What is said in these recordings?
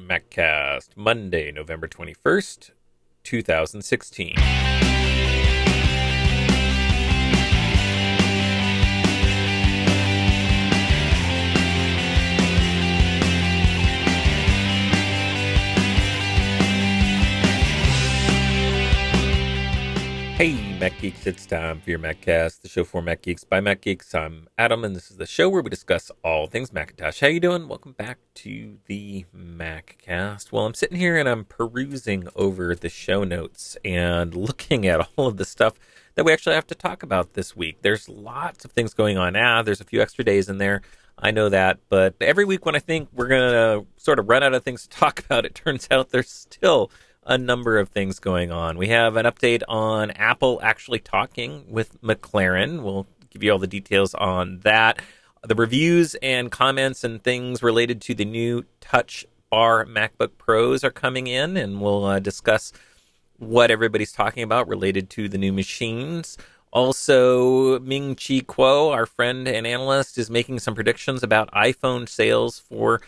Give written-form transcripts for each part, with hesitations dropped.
MacCast, Monday, November 21st, 2016. Hey, Mac Geeks, it's time for your MacCast, the show for Mac Geeks by Mac Geeks. I'm Adam, and this is the show where we discuss all things Macintosh. How you doing? Welcome back to the MacCast. Well, I'm sitting here and I'm perusing over the show notes and looking at all of the stuff that we actually have to talk about this week. There's lots of things going on now. There's a few extra days in there. I know that, but every week when I think we're going to sort of run out of things to talk about, it turns out there's still a number of things going on. We have an update on Apple actually talking with McLaren. We'll give you all the details on that. The reviews and comments and things related to the new Touch Bar MacBook Pros are coming in, and we'll discuss what everybody's talking about related to the new machines. Also, Ming-Chi Kuo, our friend and analyst, is making some predictions about iPhone sales for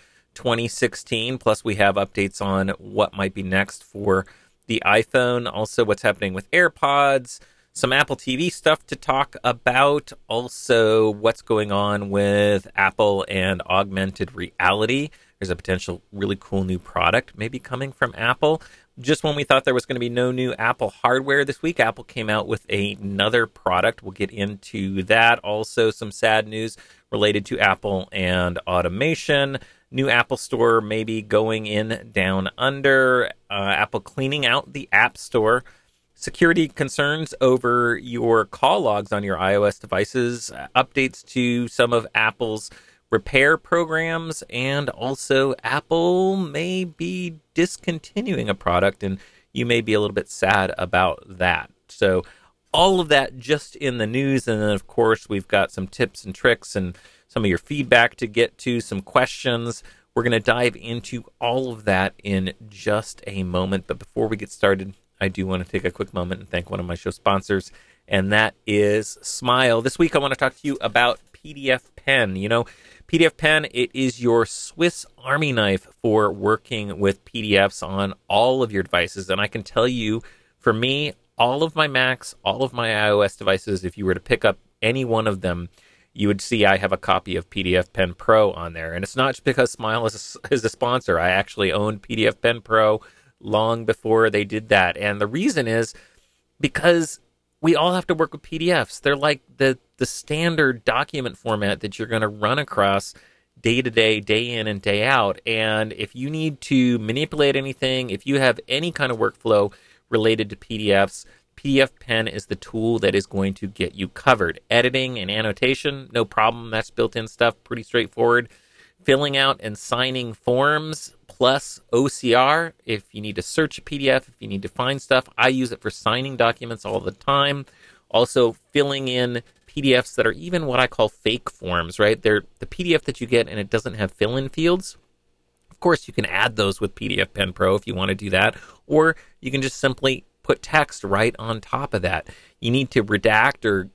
2016. Plus, we have updates on what might be next for the iPhone. Also, what's happening with AirPods, some Apple TV stuff to talk about. Also, what's going on with Apple and augmented reality. There's a potential really cool new product maybe coming from Apple. Just when we thought there was going to be no new Apple hardware this week, Apple came out with another product. We'll get into that. Also, some sad news related to Apple and automation. New Apple Store maybe going in down under. Apple cleaning out the App Store. Security concerns over your call logs on your iOS devices. Updates to some of Apple's repair programs. And also, Apple may be discontinuing a product, and you may be a little bit sad about that. So all of that just in the news. And then, of course, we've got some tips and tricks and some of your feedback to get to, some questions. We're going to dive into all of that in just a moment. But before we get started, I do want to take a quick moment and thank one of my show sponsors, and that is Smile. This week, I want to talk to you about PDF Pen. You know, PDF Pen, it is your Swiss Army knife for working with PDFs on all of your devices. And I can tell you, for me, all of my Macs, all of my iOS devices, if you were to pick up any one of them, you would see I have a copy of PDF Pen Pro on there. And it's not just because Smile is a sponsor. I actually owned PDF Pen Pro long before they did that. And the reason is because we all have to work with PDFs. They're like the standard document format that you're going to run across day to day, day in and day out. And if you need to manipulate anything, if you have any kind of workflow related to PDFs, PDF Pen is the tool that is going to get you covered. Editing and annotation, no problem. That's built-in stuff, pretty straightforward. Filling out and signing forms, plus OCR. If you need to search a PDF, if you need to find stuff, I use it for signing documents all the time. Also, filling in PDFs that are even what I call fake forms, right? They're the PDF that you get and it doesn't have fill-in fields. Of course, you can add those with PDF Pen Pro if you want to do that, or you can just simply put text right on top of that. You need to redact or,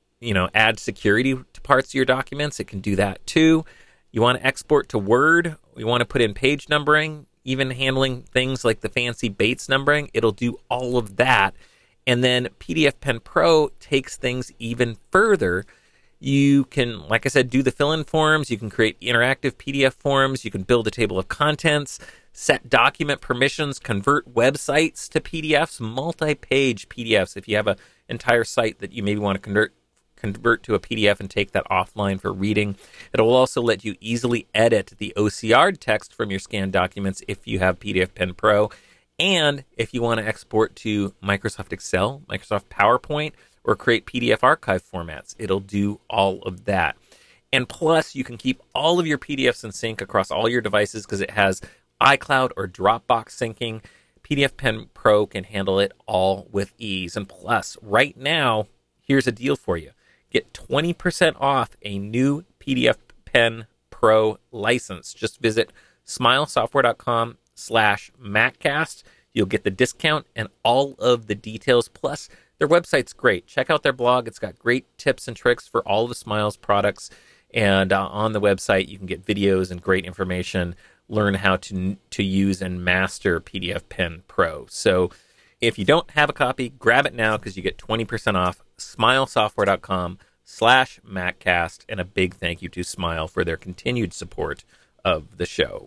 add security to parts of your documents. It can do that too. You want to export to Word. You want to put in page numbering, even handling things like the fancy Bates numbering. It'll do all of that. And then PDF Pen Pro takes things even further. You can, like I said, do the fill-in forms. You can create interactive PDF forms. You can build a table of contents, set document permissions, convert websites to PDFs, multi-page PDFs. If you have an entire site that you maybe want to convert to a PDF and take that offline for reading. It will also let you easily edit the OCR text from your scanned documents if you have PDF Pen Pro. And if you want to export to Microsoft Excel, Microsoft PowerPoint, or create PDF archive formats, it'll do all of that. And plus, you can keep all of your PDFs in sync across all your devices because it has iCloud or Dropbox syncing. PDF Pen Pro can handle it all with ease. And plus, right now, here's a deal for you. Get 20% off a new PDF Pen Pro license. Just visit smilesoftware.com/MacCast. You'll get the discount and all of the details. Plus, their website's great. Check out their blog. It's got great tips and tricks for all of the Smiles products. And on the website, you can get videos and great information learn how to use and master PDF Pen Pro. So if you don't have a copy, grab it now because you get 20% off. Smilesoftware.com/MacCast, and a big thank you to Smile for their continued support of the show.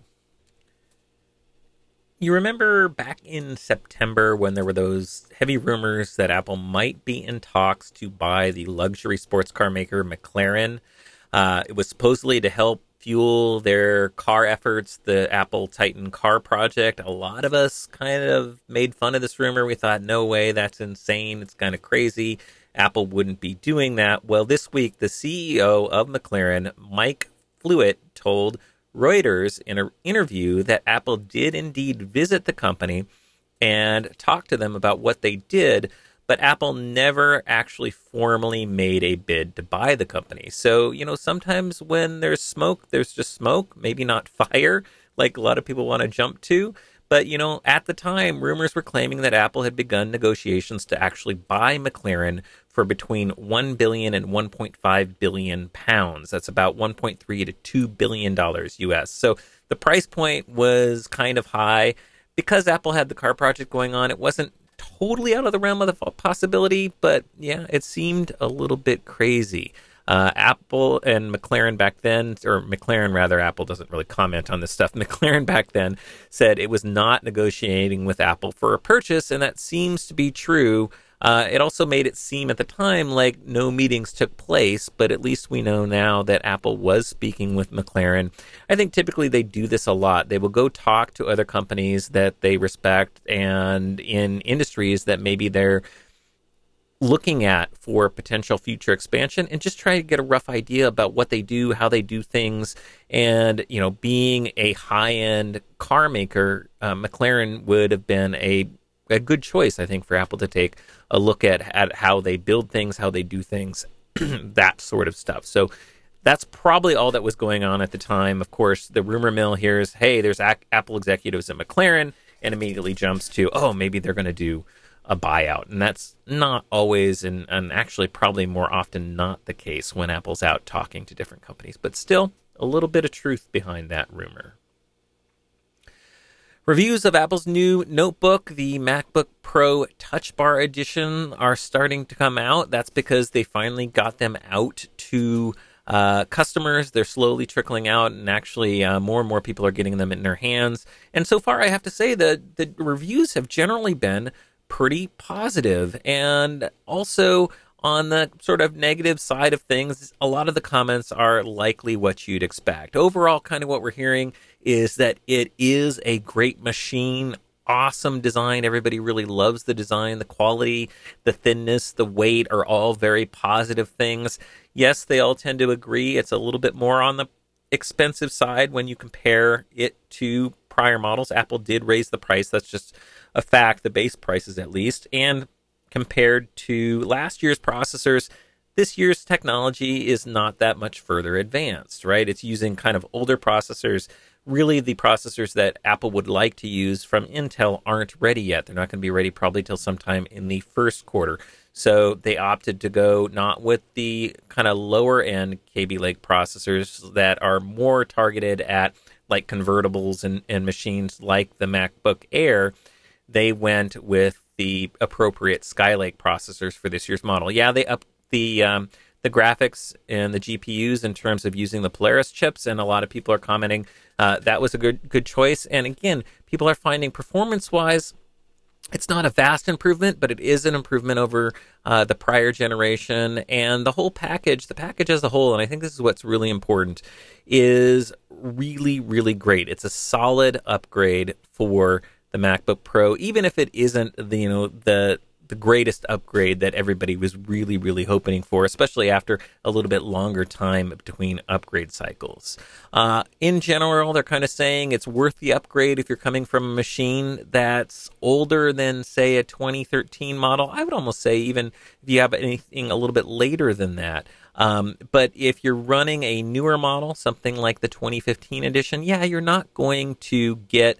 You remember back in September when there were those heavy rumors that Apple might be in talks to buy the luxury sports car maker McLaren. It was supposedly to help fuel their car efforts, the Apple Titan car project. A lot of us kind of made fun of this rumor. We thought, no way, that's insane. It's kind of crazy. Apple wouldn't be doing that. Well, this week, the CEO of McLaren, Mike Flewitt, told Reuters in an interview that Apple did indeed visit the company and talk to them about what they did, but Apple never actually formally made a bid to buy the company. So, sometimes when there's smoke, there's just smoke, maybe not fire, like a lot of people want to jump to. But, at the time, rumors were claiming that Apple had begun negotiations to actually buy McLaren for between $1 billion and $1.5 billion pounds. That's about $1.3 to $2 billion US. So the price point was kind of high. Because Apple had the car project going on, it wasn't totally out of the realm of the possibility, but yeah, it seemed a little bit crazy. Apple and McLaren back then, or McLaren rather, Apple doesn't really comment on this stuff. McLaren back then said it was not negotiating with Apple for a purchase, and that seems to be true. It also made it seem at the time like no meetings took place, but at least we know now that Apple was speaking with McLaren. I think typically they do this a lot. They will go talk to other companies that they respect and in industries that maybe they're looking at for potential future expansion and just try to get a rough idea about what they do, how they do things. And, being a high-end car maker, McLaren would have been a good choice, I think, for Apple to take a look at how they build things, how they do things, that sort of stuff. So that's probably all that was going on at the time. Of course, the rumor mill here is, hey, there's Apple executives at McLaren, and immediately jumps to, oh, maybe they're going to do a buyout. And that's not always, and actually probably more often not the case when Apple's out talking to different companies. But still, a little bit of truth behind that rumor. Reviews of Apple's new notebook, the MacBook Pro Touch Bar Edition, are starting to come out. That's because they finally got them out to customers. They're slowly trickling out, and actually more and more people are getting them in their hands. And so far, I have to say that the reviews have generally been pretty positive. And also, on the sort of negative side of things, a lot of the comments are likely what you'd expect. Overall, kind of what we're hearing is that it is a great machine, awesome design. Everybody really loves the design, the quality, the thinness, the weight are all very positive things. Yes, they all tend to agree it's a little bit more on the expensive side when you compare it to prior models. Apple did raise the price. That's just a fact, the base prices at least. And compared to last year's processors, this year's technology is not that much further advanced, right? It's using kind of older processors. Really, the processors that Apple would like to use from Intel aren't ready yet. They're not going to be ready probably till sometime in the first quarter. So they opted to go not with the kind of lower end Kaby Lake processors that are more targeted at like convertibles and machines like the MacBook Air. They went with the appropriate Skylake processors for this year's model. Yeah, they upped the graphics and the GPUs in terms of using the Polaris chips, and a lot of people are commenting that was a good choice. And again, people are finding performance-wise, it's not a vast improvement, but it is an improvement over the prior generation. And the whole package, the package as a whole, and I think this is what's really important, is really, really great. It's a solid upgrade for the MacBook Pro, even if it isn't the greatest upgrade that everybody was really, really hoping for, especially after a little bit longer time between upgrade cycles. In general, they're kind of saying it's worth the upgrade if you're coming from a machine that's older than, say, a 2013 model. I would almost say even if you have anything a little bit later than that. But if you're running a newer model, something like the 2015 edition, yeah, you're not going to get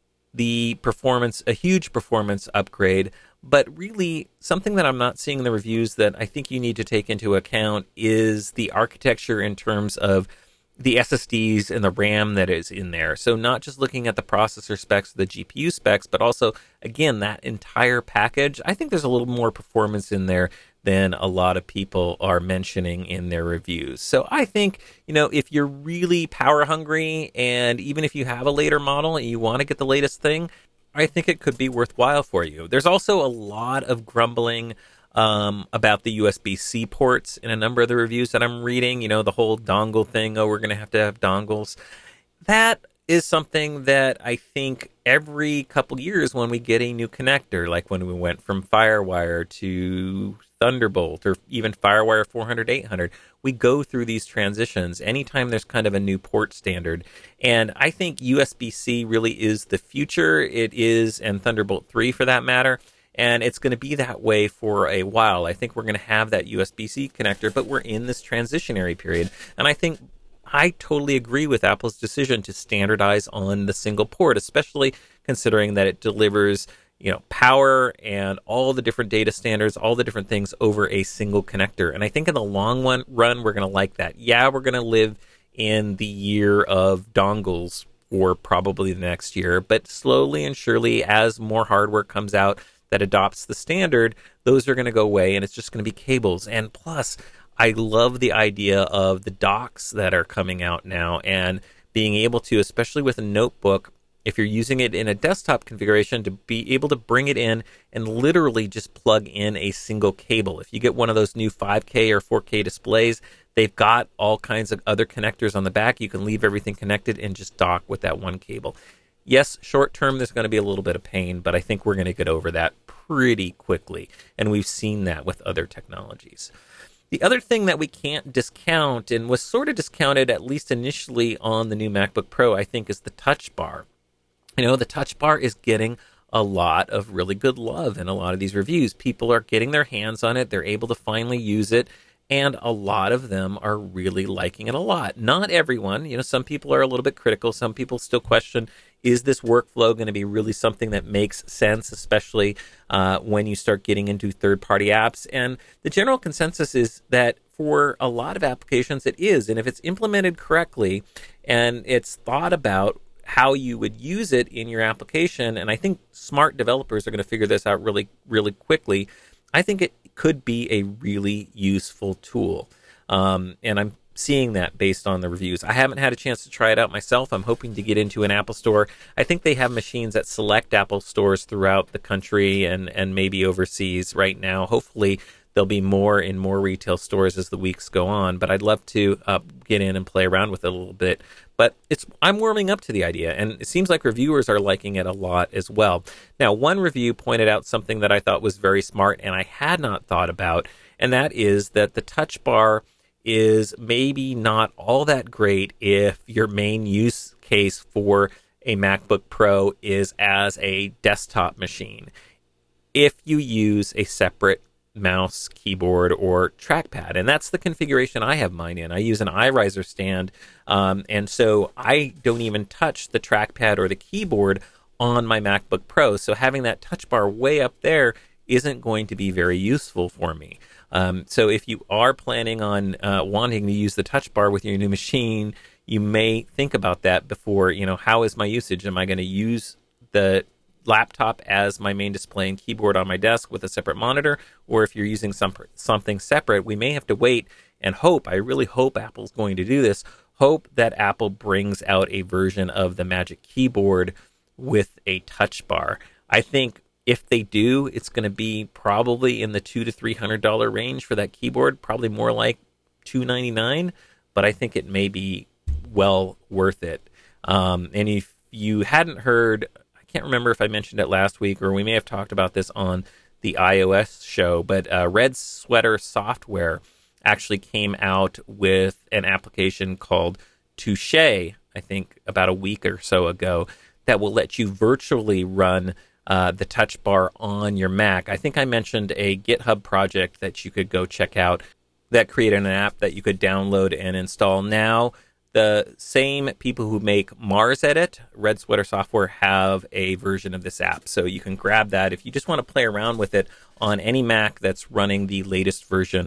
the performance, a huge performance upgrade. But really, something that I'm not seeing in the reviews that I think you need to take into account is the architecture in terms of the SSDs and the RAM that is in there. So not just looking at the processor specs, the GPU specs, but also, again, that entire package. I think there's a little more performance in there than a lot of people are mentioning in their reviews. So I think, if you're really power hungry, and even if you have a later model and you want to get the latest thing, I think it could be worthwhile for you. There's also a lot of grumbling about the USB-C ports in a number of the reviews that I'm reading. The whole dongle thing. Oh, we're going to have dongles. That is something that I think every couple years when we get a new connector, like when we went from FireWire to Thunderbolt, or even FireWire 400, 800, we go through these transitions anytime there's kind of a new port standard. And I think USB-C really is the future. It is, and Thunderbolt 3 for that matter. And it's going to be that way for a while. I think we're going to have that USB-C connector, but we're in this transitionary period. And I totally agree with Apple's decision to standardize on the single port, especially considering that it delivers, power and all the different data standards, all the different things over a single connector. And I think in the long run, we're going to like that. Yeah, we're going to live in the year of dongles for probably the next year, but slowly and surely, as more hardware comes out that adopts the standard, those are going to go away, and it's just going to be cables. And plus, I love the idea of the docks that are coming out now, and being able to, especially with a notebook, if you're using it in a desktop configuration, to be able to bring it in and literally just plug in a single cable. If you get one of those new 5K or 4K displays, they've got all kinds of other connectors on the back. You can leave everything connected and just dock with that one cable. Yes, short term, there's going to be a little bit of pain, but I think we're going to get over that pretty quickly. And we've seen that with other technologies. The other thing that we can't discount, and was sort of discounted at least initially on the new MacBook Pro, I think, is the Touch Bar. The Touch Bar is getting a lot of really good love in a lot of these reviews. People are getting their hands on it. They're able to finally use it. And a lot of them are really liking it a lot. Not everyone. Some people are a little bit critical. Some people still question, is this workflow going to be really something that makes sense, especially when you start getting into third-party apps? And the general consensus is that for a lot of applications, it is. And if it's implemented correctly and it's thought about how you would use it in your application, and I think smart developers are going to figure this out really, really quickly, I think it could be a really useful tool. And I'm seeing that based on the reviews. I haven't had a chance to try it out myself. I'm hoping to get into an Apple store. I think they have machines at select Apple stores throughout the country and maybe overseas right now. Hopefully there'll be more in more retail stores as the weeks go on, but I'd love to get in and play around with it a little bit. But I'm warming up to the idea, and it seems like reviewers are liking it a lot as well. Now, one review pointed out something that I thought was very smart and I had not thought about, and that is that the Touch Bar is maybe not all that great if your main use case for a MacBook Pro is as a desktop machine. If you use a separate mouse, keyboard, or trackpad. And that's the configuration I have mine in. I use an iRiser stand, and so I don't even touch the trackpad or the keyboard on my MacBook Pro. So having that touch bar way up there isn't going to be very useful for me. So if you are planning on wanting to use the touch bar with your new machine, you may think about that before, how is my usage? Am I going to use the laptop as my main display and keyboard on my desk with a separate monitor? Or if you're using something separate, we may have to wait and hope. I really hope Apple's going to do this. Hope that Apple brings out a version of the Magic Keyboard with a touch bar. I think if they do, it's going to be probably in the $200 to $300 range for that keyboard, probably more like $299, but I think it may be well worth it. And if you hadn't heard, I can't remember if I mentioned it last week, or we may have talked about this on the iOS show, but Red Sweater Software actually came out with an application called Touche, I think about a week or so ago, that will let you virtually run the touch bar on your Mac. I think I mentioned a GitHub project that you could go check out that created an app that you could download and install. Now, the same people who make Mars Edit, Red Sweater Software, have a version of this app. So you can grab that if you just want to play around with it on any Mac that's running the latest version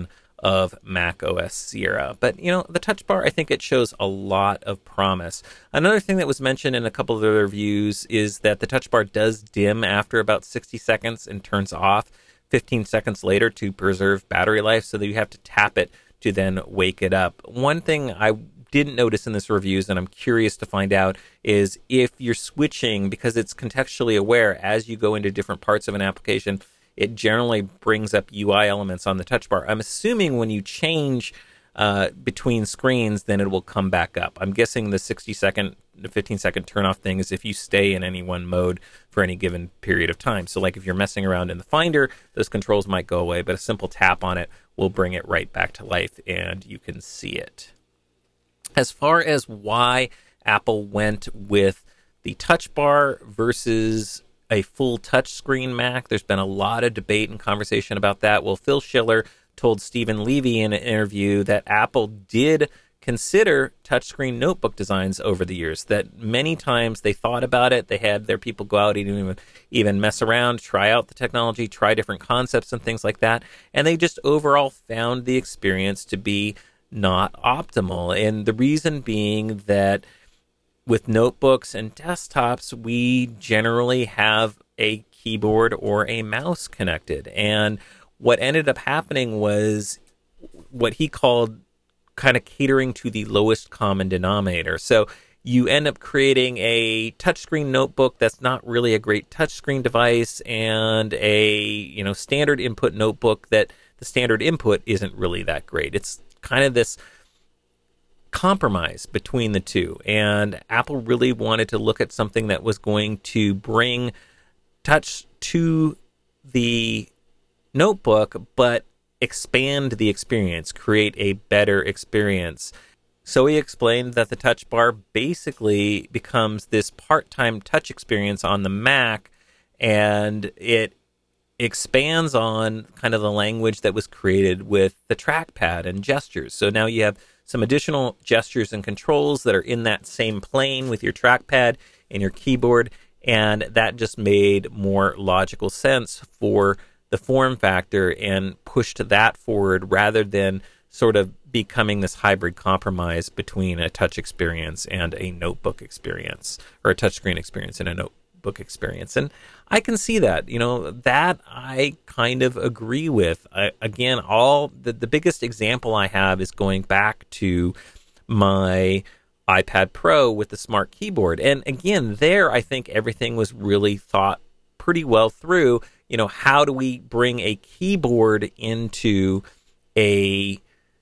of Mac OS Sierra. But, the Touch Bar, I think it shows a lot of promise. Another thing that was mentioned in a couple of the reviews is that the Touch Bar does dim after about 60 seconds and turns off 15 seconds later to preserve battery life, so that you have to tap it to then wake it up. One thing I didn't notice in this reviews, and I'm curious to find out, is if you're switching, because it's contextually aware as you go into different parts of an application, it generally brings up UI elements on the touch bar. I'm assuming when you change between screens, then it will come back up. I'm guessing the 60-second, the 15-second turn-off thing is if you stay in any one mode for any given period of time. So like if you're messing around in the Finder, those controls might go away, but a simple tap on it will bring it right back to life, and you can see it. As far as why Apple went with the touch bar versus a full touchscreen Mac, there's been a lot of debate and conversation about that. Well, Phil Schiller told Stephen Levy in an interview that Apple did consider touchscreen notebook designs over the years, that many times they thought about it. They had their people go out and even mess around, try out the technology, try different concepts and things like that. And they just overall found the experience to be not optimal. And the reason being that with notebooks and desktops, we generally have a keyboard or a mouse connected. And what ended up happening was what he called kind of catering to the lowest common denominator. So you end up creating a touchscreen notebook that's not really a great touchscreen device, and a standard input notebook that the standard input isn't really that great. It's kind of this compromise between the two, and Apple really wanted to look at something that was going to bring touch to the notebook but expand the experience, create a better experience. So he explained that the touch bar basically becomes this part-time touch experience on the Mac, and it expands on kind of the language that was created with the trackpad and gestures. So now you have some additional gestures and controls that are in that same plane with your trackpad and your keyboard, and that just made more logical sense for the form factor and pushed that forward rather than sort of becoming this hybrid compromise between a touch experience and a notebook experience, or a touchscreen experience and a notebook experience. And I can see that, that I kind of agree with. Again, the biggest example I have is going back to my iPad Pro with the Smart Keyboard. And again, there I think everything was really thought pretty well through. How do we bring a keyboard into a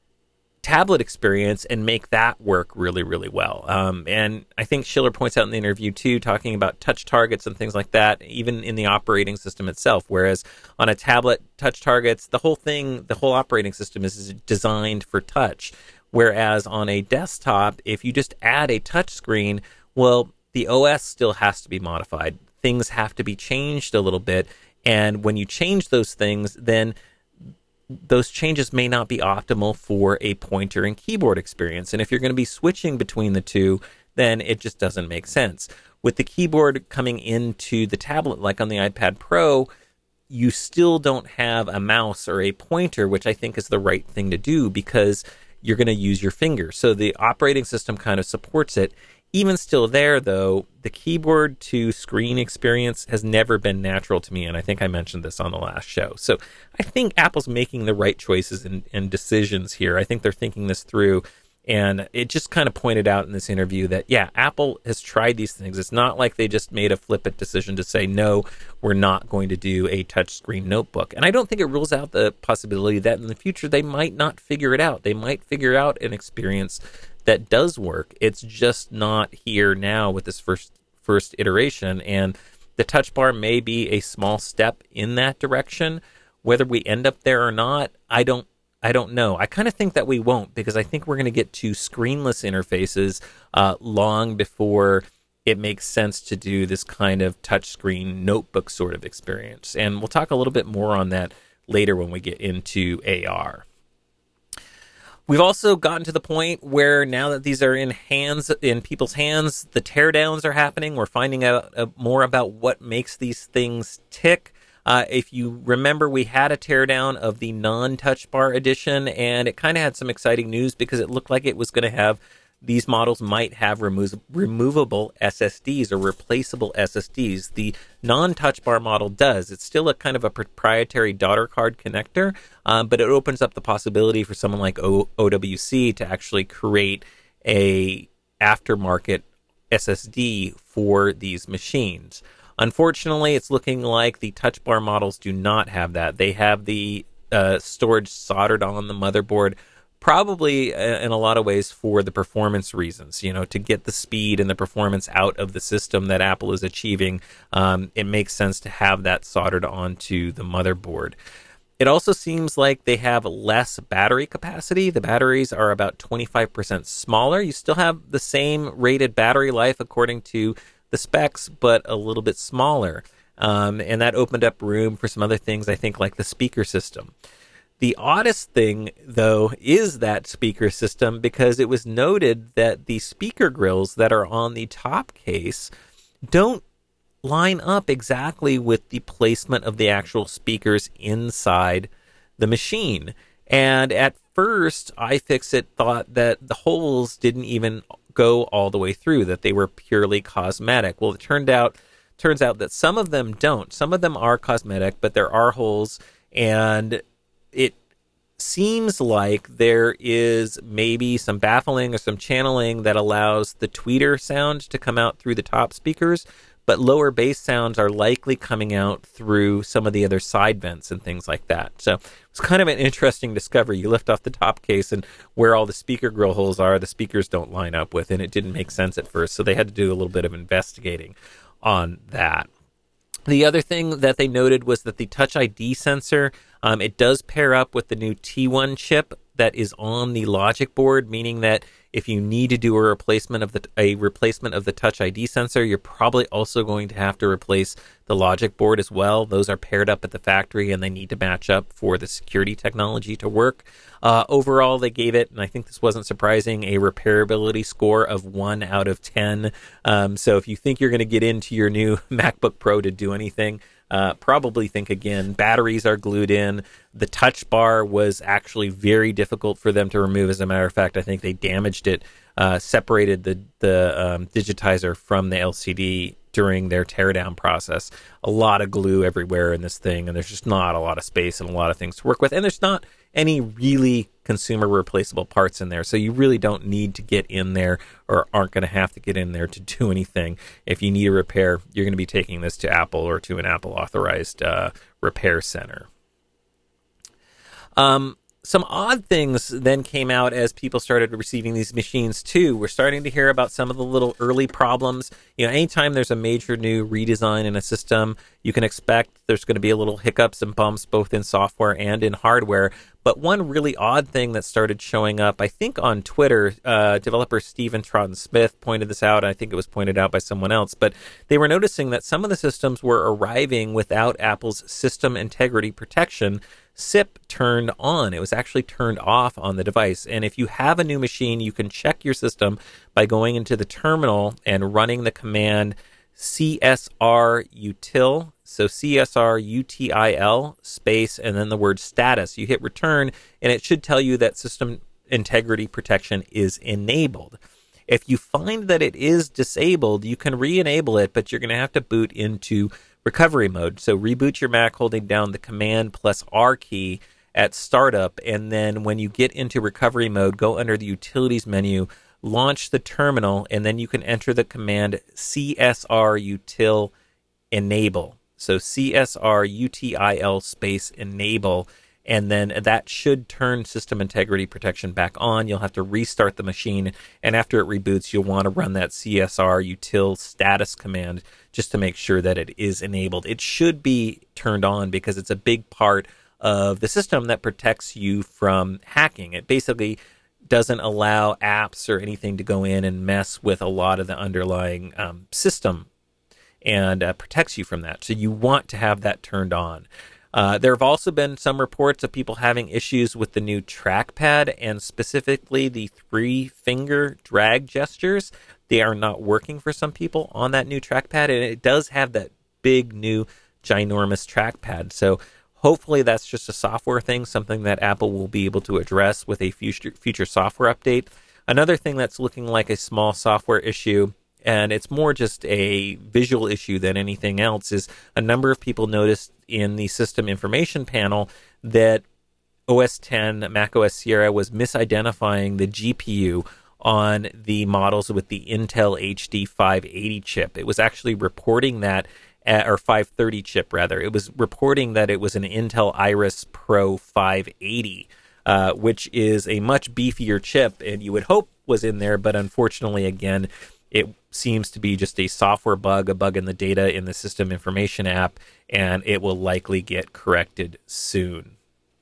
tablet experience and make that work really, really well? And I think Schiller points out in the interview too, talking about touch targets and things like that, even in the operating system itself. Whereas on a tablet, touch targets, the whole operating system is designed for touch. Whereas on a desktop, if you just add a touch screen, well, the OS still has to be modified. Things have to be changed a little bit. And when you change those things, then those changes may not be optimal for a pointer and keyboard experience. And if you're going to be switching between the two, then it just doesn't make sense. With the keyboard coming into the tablet, like on the iPad Pro, you still don't have a mouse or a pointer, which I think is the right thing to do because you're going to use your finger. So the operating system kind of supports it. Even still there, though, the keyboard to screen experience has never been natural to me, and I think I mentioned this on the last show. So I think Apple's making the right choices and decisions here. I think they're thinking this through, and it just kind of pointed out in this interview that, yeah, Apple has tried these things. It's not like they just made a flippant decision to say, no, we're not going to do a touchscreen notebook. And I don't think it rules out the possibility that in the future they might not figure it out. They might figure out an experience that does work. It's just not here now with this first iteration, and the touch bar may be a small step in that direction. Whether we end up there or not, I don't know. I kind of think that we won't, because I think we're going to get to screenless interfaces long before it makes sense to do this kind of touchscreen notebook sort of experience. And we'll talk a little bit more on that later when we get into AR. We've also gotten to the point where now that these are in people's hands, the teardowns are happening. We're finding out more about what makes these things tick. If you remember, we had a teardown of the non-touch bar edition, and it kind of had some exciting news because it looked like it was going to have, these models might have removable SSDs or replaceable SSDs. The non-touch bar model does. It's still a kind of a proprietary daughter card connector, but it opens up the possibility for someone like OWC to actually create a aftermarket SSD for these machines. Unfortunately, it's looking like the touch bar models do not have that. They have the storage soldered on the motherboard, probably in a lot of ways for the performance reasons, to get the speed and the performance out of the system that Apple is achieving. It makes sense to have that soldered onto the motherboard. It also seems like they have less battery capacity. The batteries are about 25% smaller. You still have the same rated battery life according to the specs, but a little bit smaller. And that opened up room for some other things, I think, like the speaker system. The oddest thing, though, is that speaker system, because it was noted that the speaker grills that are on the top case don't line up exactly with the placement of the actual speakers inside the machine. And at first, iFixit thought that the holes didn't even go all the way through, that they were purely cosmetic. Well, it turns out that some of them don't. Some of them are cosmetic, but there are holes, and it seems like there is maybe some baffling or some channeling that allows the tweeter sound to come out through the top speakers, but lower bass sounds are likely coming out through some of the other side vents and things like that. So it's kind of an interesting discovery. You lift off the top case, and where all the speaker grill holes are, the speakers don't line up with, and it didn't make sense at first. So they had to do a little bit of investigating on that. The other thing that they noted was that the Touch ID sensor, it does pair up with the new T1 chip that is on the logic board, meaning that if you need to do a replacement of the Touch ID sensor, you're probably also going to have to replace the logic board as well. Those are paired up at the factory, and they need to match up for the security technology to work. Overall, they gave it, and I think this wasn't surprising, a repairability score of 1 out of 10. So if you think you're going to get into your new MacBook Pro to do anything, probably think again. Batteries are glued in. The touch bar was actually very difficult for them to remove. As a matter of fact, I think they damaged it, separated the digitizer from the LCD during their teardown process. A lot of glue everywhere in this thing, and there's just not a lot of space and a lot of things to work with. And there's not any really consumer replaceable parts in there, so you really don't need to get in there, or aren't going to have to get in there to do anything. If you need a repair, you're going to be taking this to Apple or to an Apple authorized repair center. Some odd things then came out as people started receiving these machines too. We're starting to hear about some of the little early problems. Anytime there's a major new redesign in a system, you can expect there's going to be a little hiccups and bumps both in software and in hardware. But one really odd thing that started showing up, I think on Twitter, developer Stephen Troughton-Smith pointed this out. I think it was pointed out by someone else, but they were noticing that some of the systems were arriving without Apple's System Integrity Protection SIP turned on. It was actually turned off on the device. And if you have a new machine, you can check your system by going into the terminal and running the command CSRUTIL. So CSRUTIL space and then the word status. You hit return, and it should tell you that System Integrity Protection is enabled. If you find that it is disabled, you can re-enable it, but you're going to have to boot into recovery mode. So reboot your Mac holding down the Command plus R key at startup, and then when you get into recovery mode, go under the Utilities menu, launch the terminal, and then you can enter the command CSRUTIL enable. So CSRUTIL space enable, and then that should turn System Integrity Protection back on. You'll have to restart the machine, and after it reboots, you'll want to run that CSRUTIL status command just to make sure that it is enabled. It should be turned on because it's a big part of the system that protects you from hacking. It basically doesn't allow apps or anything to go in and mess with a lot of the underlying system, and protects you from that. So you want to have that turned on. There have also been some reports of people having issues with the new trackpad, and specifically the 3-finger drag gestures. They are not working for some people on that new trackpad, and it does have that big new ginormous trackpad. So hopefully that's just a software thing, something that Apple will be able to address with a future software update. Another thing that's looking like a small software issue, and it's more just a visual issue than anything else, is a number of people noticed in the system information panel that OS X, Mac OS Sierra, was misidentifying the GPU on the models with the Intel HD 580 chip. It was actually reporting that, or 530 chip rather, it was reporting that it was an Intel Iris Pro 580, which is a much beefier chip, and you would hope was in there, but unfortunately, again, it seems to be just a software bug, a bug in the data in the system information app, and it will likely get corrected soon.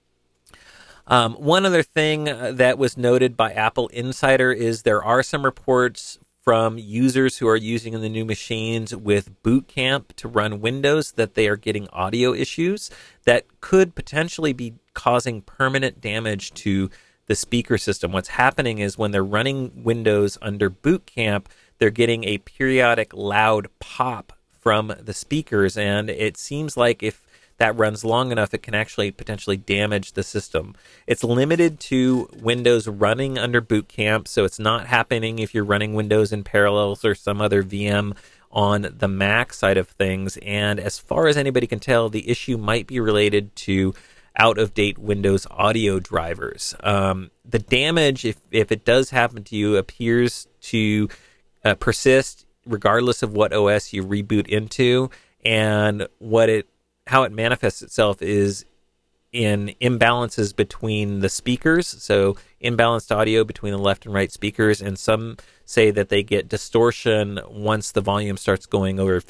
One other thing that was noted by Apple Insider is there are some reports from users who are using the new machines with Boot Camp to run Windows that they are getting audio issues that could potentially be causing permanent damage to the speaker system. What's happening is when they're running Windows under Boot Camp, they're getting a periodic loud pop from the speakers, and it seems like if that runs long enough, it can actually potentially damage the system. It's limited to Windows running under Boot Camp, so it's not happening if you're running Windows in Parallels or some other VM on the Mac side of things. And as far as anybody can tell, the issue might be related to out-of-date Windows audio drivers. The damage, if it does happen to you, appears to persist regardless of what OS you reboot into, and how it manifests itself is in imbalances between the speakers, so imbalanced audio between the left and right speakers, and some say that they get distortion once the volume starts going over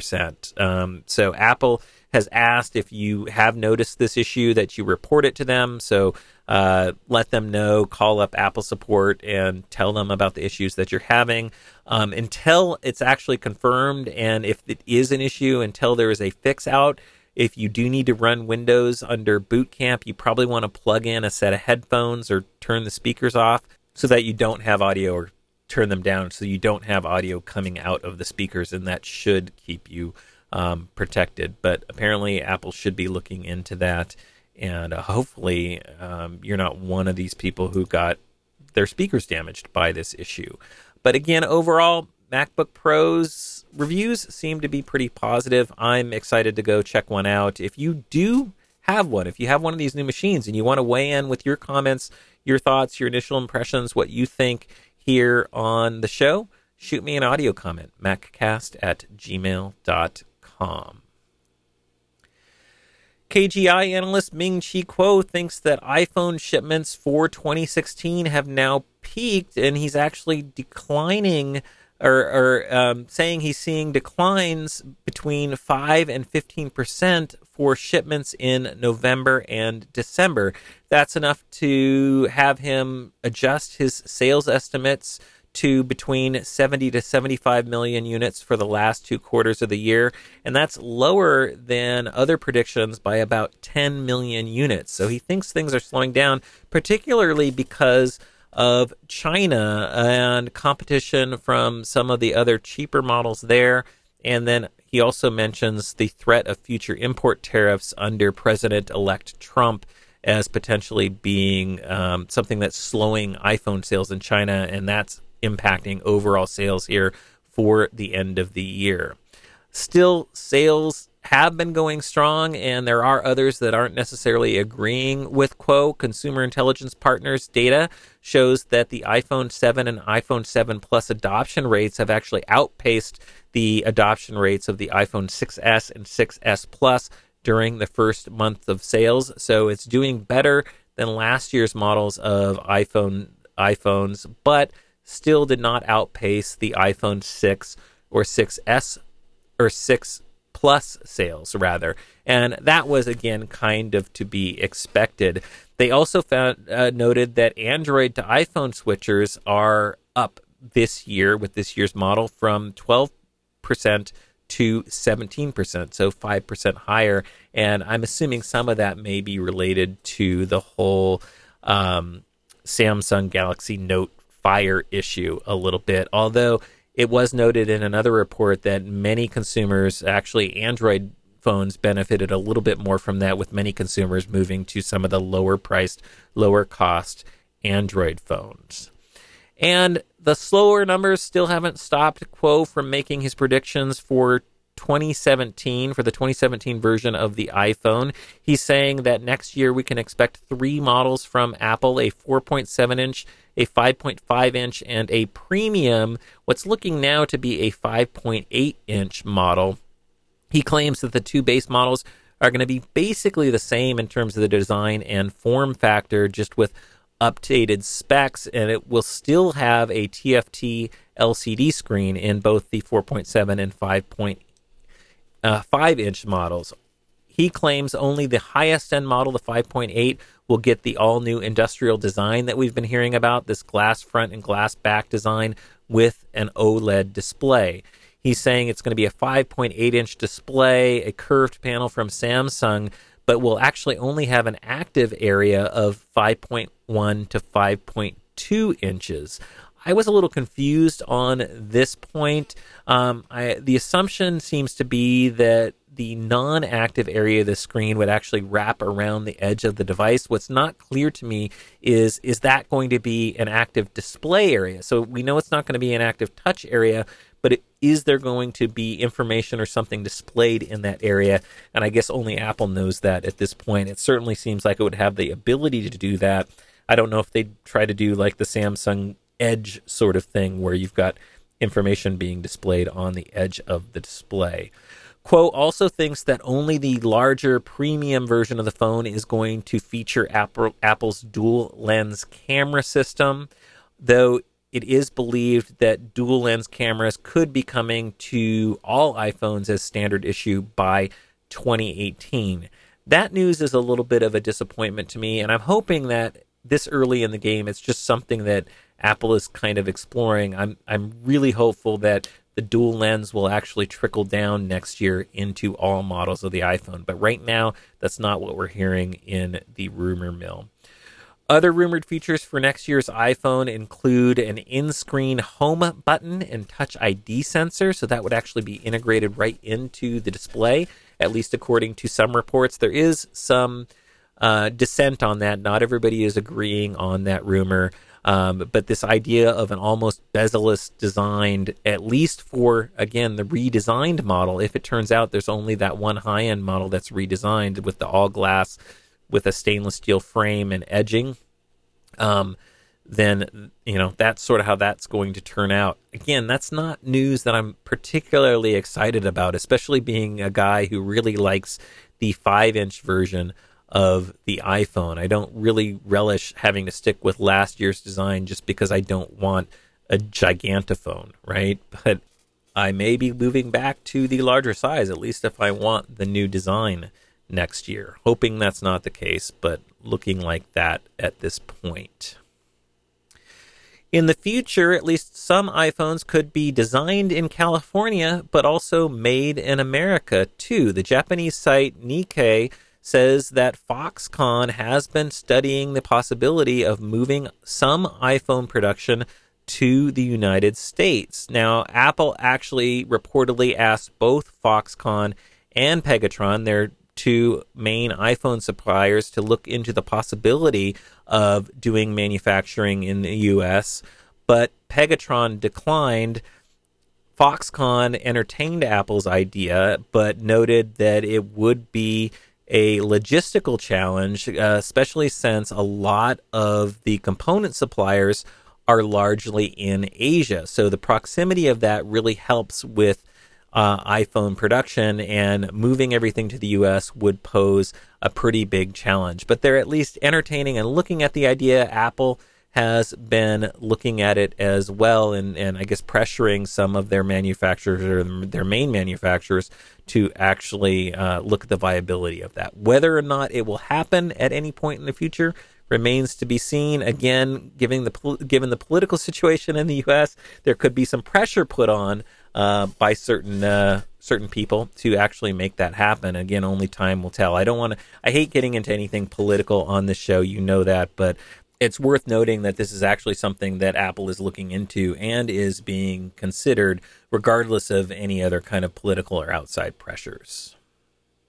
50%. So Apple has asked if you have noticed this issue that you report it to them, so let them know, call up Apple support and tell them about the issues that you're having. Until it's actually confirmed, and if it is an issue, until there is a fix out, if you do need to run Windows under Boot Camp, you probably want to plug in a set of headphones or turn the speakers off so that you don't have audio, or turn them down so you don't have audio coming out of the speakers, and that should keep you protected. But apparently Apple should be looking into that, and hopefully you're not one of these people who got their speakers damaged by this issue. But again, overall, MacBook Pro's reviews seem to be pretty positive. I'm excited to go check one out. If you do have one, if you have one of these new machines and you want to weigh in with your comments, your thoughts, your initial impressions, what you think here on the show, shoot me an audio comment, maccast@gmail.com. KGI analyst Ming-Chi Kuo thinks that iPhone shipments for 2016 have now peaked, and he's actually declining, or saying he's seeing declines between 5 and 15% for shipments in November and December. That's enough to have him adjust his sales estimates to between 70 to 75 million units for the last 2 quarters of the year, and that's lower than other predictions by about 10 million units. So he thinks things are slowing down, particularly because of China and competition from some of the other cheaper models there. And then he also mentions the threat of future import tariffs under President-elect Trump as potentially being something that's slowing iPhone sales in China, and that's impacting overall sales here for the end of the year. Still, sales have been going strong, and there are others that aren't necessarily agreeing with Kuo. Consumer Intelligence Partners data shows that the iPhone 7 and iPhone 7 Plus adoption rates have actually outpaced the adoption rates of the iPhone 6S and 6S Plus during the first month of sales. So it's doing better than last year's models of iPhones, but still did not outpace the iPhone 6 or 6S or 6 Plus sales, rather. And that was, again, kind of to be expected. They also noted that Android to iPhone switchers are up this year with this year's model from 12% to 17%, so 5% higher. And I'm assuming some of that may be related to the whole Samsung Galaxy Note Fire issue a little bit, although it was noted in another report that many consumers, actually Android smartphones benefited a little bit more from that, with many consumers moving to some of the lower priced, lower cost Android phones. And the slower numbers still haven't stopped Kuo from making his predictions for 2017, for the 2017 version of the iPhone. He's saying that next year we can expect 3 models from Apple: a 4.7 inch, a 5.5 inch, and a premium, what's looking now to be a 5.8 inch model. He claims that the 2 base models are going to be basically the same in terms of the design and form factor, just with updated specs, and it will still have a TFT LCD screen in both the 4.7 and 5 inch models. He claims only the highest end model, the 5.8, will get the all new industrial design that we've been hearing about, this glass front and glass back design with an OLED display. He's saying it's going to be a 5.8 inch display, a curved panel from Samsung, but will actually only have an active area of 5.1 to 5.2 inches. I was a little confused on this point. The assumption seems to be that the non-active area of the screen would actually wrap around the edge of the device. What's not clear to me is that going to be an active display area? So we know it's not going to be an active touch area, but is there going to be information or something displayed in that area? And I guess only Apple knows that at this point. It certainly seems like it would have the ability to do that. I don't know if they'd try to do like the Samsung Edge sort of thing, where you've got information being displayed on the edge of the display. Kuo also thinks that only the larger premium version of the phone is going to feature Apple's dual lens camera system, though it is believed that dual lens cameras could be coming to all iPhones as standard issue by 2018. That news is a little bit of a disappointment to me, and I'm hoping that this early in the game, it's just something that Apple is kind of exploring. I'm really hopeful that the dual lens will actually trickle down next year into all models of the iPhone. But right now, that's not what we're hearing in the rumor mill. Other rumored features for next year's iPhone include an in-screen home button and Touch ID sensor. So that would actually be integrated right into the display, at least according to some reports. There is some dissent on that. Not everybody is agreeing on that rumor. But this idea of an almost bezel-less designed, at least for, again, the redesigned model, if it turns out there's only that one high-end model that's redesigned with the all-glass, with a stainless steel frame and edging, then, that's sort of how that's going to turn out. Again, that's not news that I'm particularly excited about, especially being a guy who really likes the 5-inch version of the iPhone. I don't really relish having to stick with last year's design just because I don't want a gigantophone, right? But I may be moving back to the larger size, at least if I want the new design next year. Hoping that's not the case, but looking like that at this point. In the future, at least some iPhones could be designed in California, but also made in America too. The Japanese site Nikkei says that Foxconn has been studying the possibility of moving some iPhone production to the United States. Now, Apple actually reportedly asked both Foxconn and Pegatron, their 2 main iPhone suppliers, to look into the possibility of doing manufacturing in the U.S., but Pegatron declined. Foxconn entertained Apple's idea, but noted that it would be a logistical challenge, especially since a lot of the component suppliers are largely in Asia. So the proximity of that really helps with iPhone production, and moving everything to the U.S. would pose a pretty big challenge. But they're at least entertaining and looking at the idea. Apple has been looking at it as well, and I guess pressuring some of their manufacturers, or their main manufacturers, to actually look at the viability of that. Whether or not it will happen at any point in the future remains to be seen. Again, given the political situation in the U.S., there could be some pressure put on by certain people to actually make that happen. Again, only time will tell. I hate getting into anything political on this show, you know that, but it's worth noting that this is actually something that Apple is looking into and is being considered regardless of any other kind of political or outside pressures.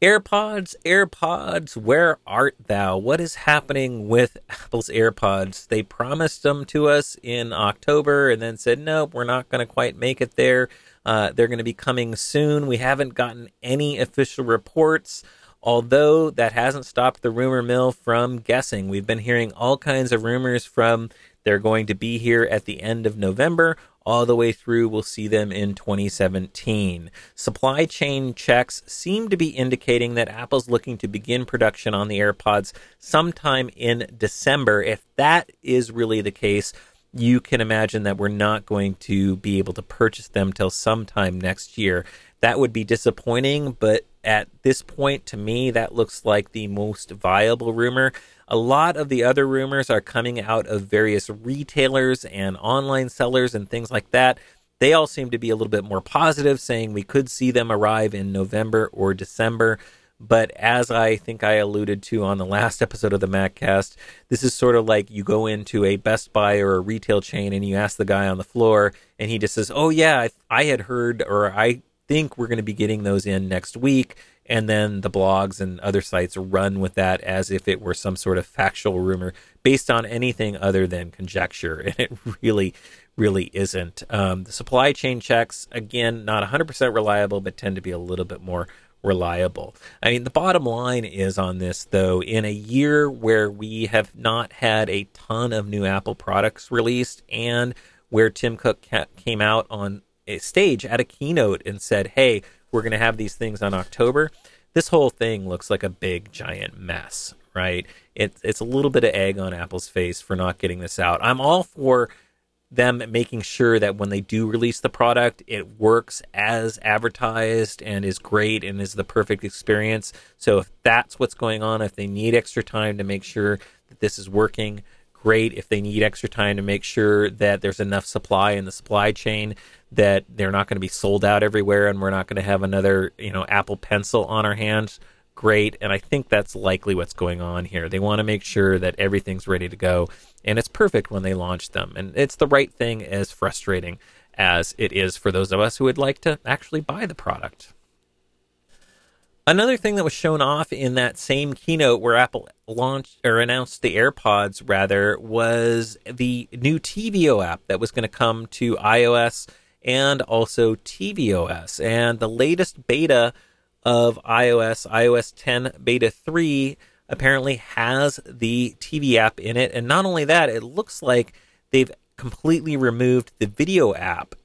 AirPods, where art thou? What is happening with Apple's AirPods? They promised them to us in October and then said, nope, we're not going to quite make it there. They're going to be coming soon. We haven't gotten any official reports, although that hasn't stopped the rumor mill from guessing. We've been hearing all kinds of rumors from they're going to be here at the end of November, all the way through we'll see them in 2017. Supply chain checks seem to be indicating that Apple's looking to begin production on the AirPods sometime in December. If that is really the case, you can imagine that we're not going to be able to purchase them till sometime next year. That would be disappointing, but at this point, to me, that looks like the most viable rumor. A lot of the other rumors are coming out of various retailers and online sellers and things like that. They all seem to be a little bit more positive, saying we could see them arrive in November or December. But as I think I alluded to on the last episode of the MacCast, this is sort of like you go into a Best Buy or a retail chain and you ask the guy on the floor and he just says, oh yeah, I had heard, or I think we're going to be getting those in next week. And then the blogs and other sites run with that as if it were some sort of factual rumor based on anything other than conjecture. And it really, really isn't. The supply chain checks, again, not 100% reliable, but tend to be a little bit more reliable. I mean, the bottom line is on this, though, in a year where we have not had a ton of new Apple products released and where Tim Cook came out on a stage at a keynote and said, hey, we're going to have these things on October, this whole thing looks like a big, giant mess, right? It's a little bit of egg on Apple's face for not getting this out. I'm all for them making sure that when they do release the product, it works as advertised and is great and is the perfect experience. So if that's what's going on, if they need extra time to make sure that this is working, great. If they need extra time to make sure that there's enough supply in the supply chain, that they're not going to be sold out everywhere and we're not going to have another, Apple Pencil on our hands, great. And I think that's likely what's going on here. They want to make sure that everything's ready to go and it's perfect when they launch them. And it's the right thing, as frustrating as it is for those of us who would like to actually buy the product. Another thing that was shown off in that same keynote where Apple announced the AirPods, was the new TVO app that was going to come to iOS and also tvOS. And the latest beta of iOS 10 Beta 3, apparently has the TV app in it. And not only that, it looks like they've completely removed the Videos app,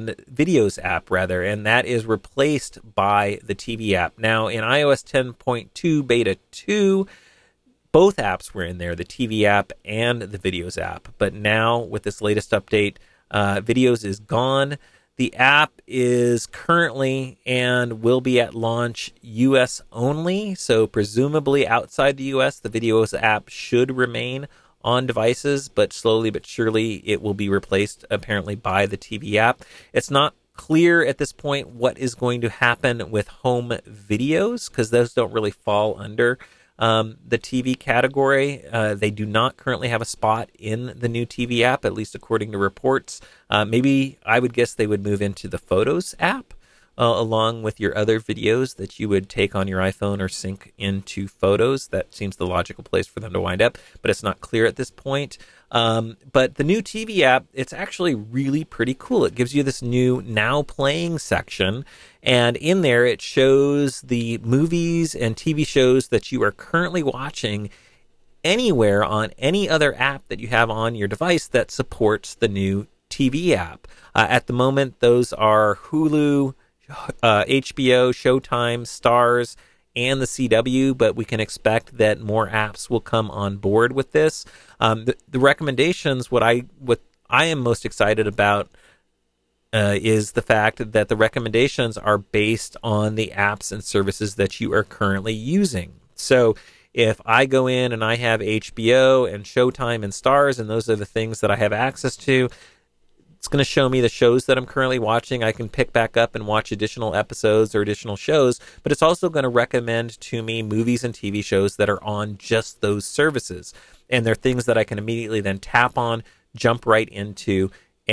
and that is replaced by the TV app. Now, in iOS 10.2 Beta 2, both apps were in there, the TV app and the Videos app. But now, with this latest update, Videos is gone. The app is currently and will be at launch US only, so presumably outside the US, the Videos app should remain on devices, but slowly but surely it will be replaced apparently by the TV app. It's not clear at this point what is going to happen with home videos, because those don't really fall under the TV category. They do not currently have a spot in the new TV app, at least according to reports. Maybe I would guess they would move into the Photos app, along with your other videos that you would take on your iPhone or sync into Photos. That seems the logical place for them to wind up, but it's not clear at this point. But the new TV app, it's actually really pretty cool. It gives you this new Now Playing section, and in there it shows the movies and TV shows that you are currently watching anywhere on any other app that you have on your device that supports the new TV app. At the moment, those are Hulu, HBO, Showtime, Stars, and the CW, but we can expect that more apps will come on board with this. The recommendations, what I am most excited about is the fact that the recommendations are based on the apps and services that you are currently using. So if I go in and I have HBO and Showtime and Stars, and those are the things that I have access to, it's going to show me the shows that I'm currently watching. I can pick back up and watch additional episodes or additional shows, but it's also going to recommend to me movies and TV shows that are on just those services. And they're things that I can immediately then tap on, jump right into, and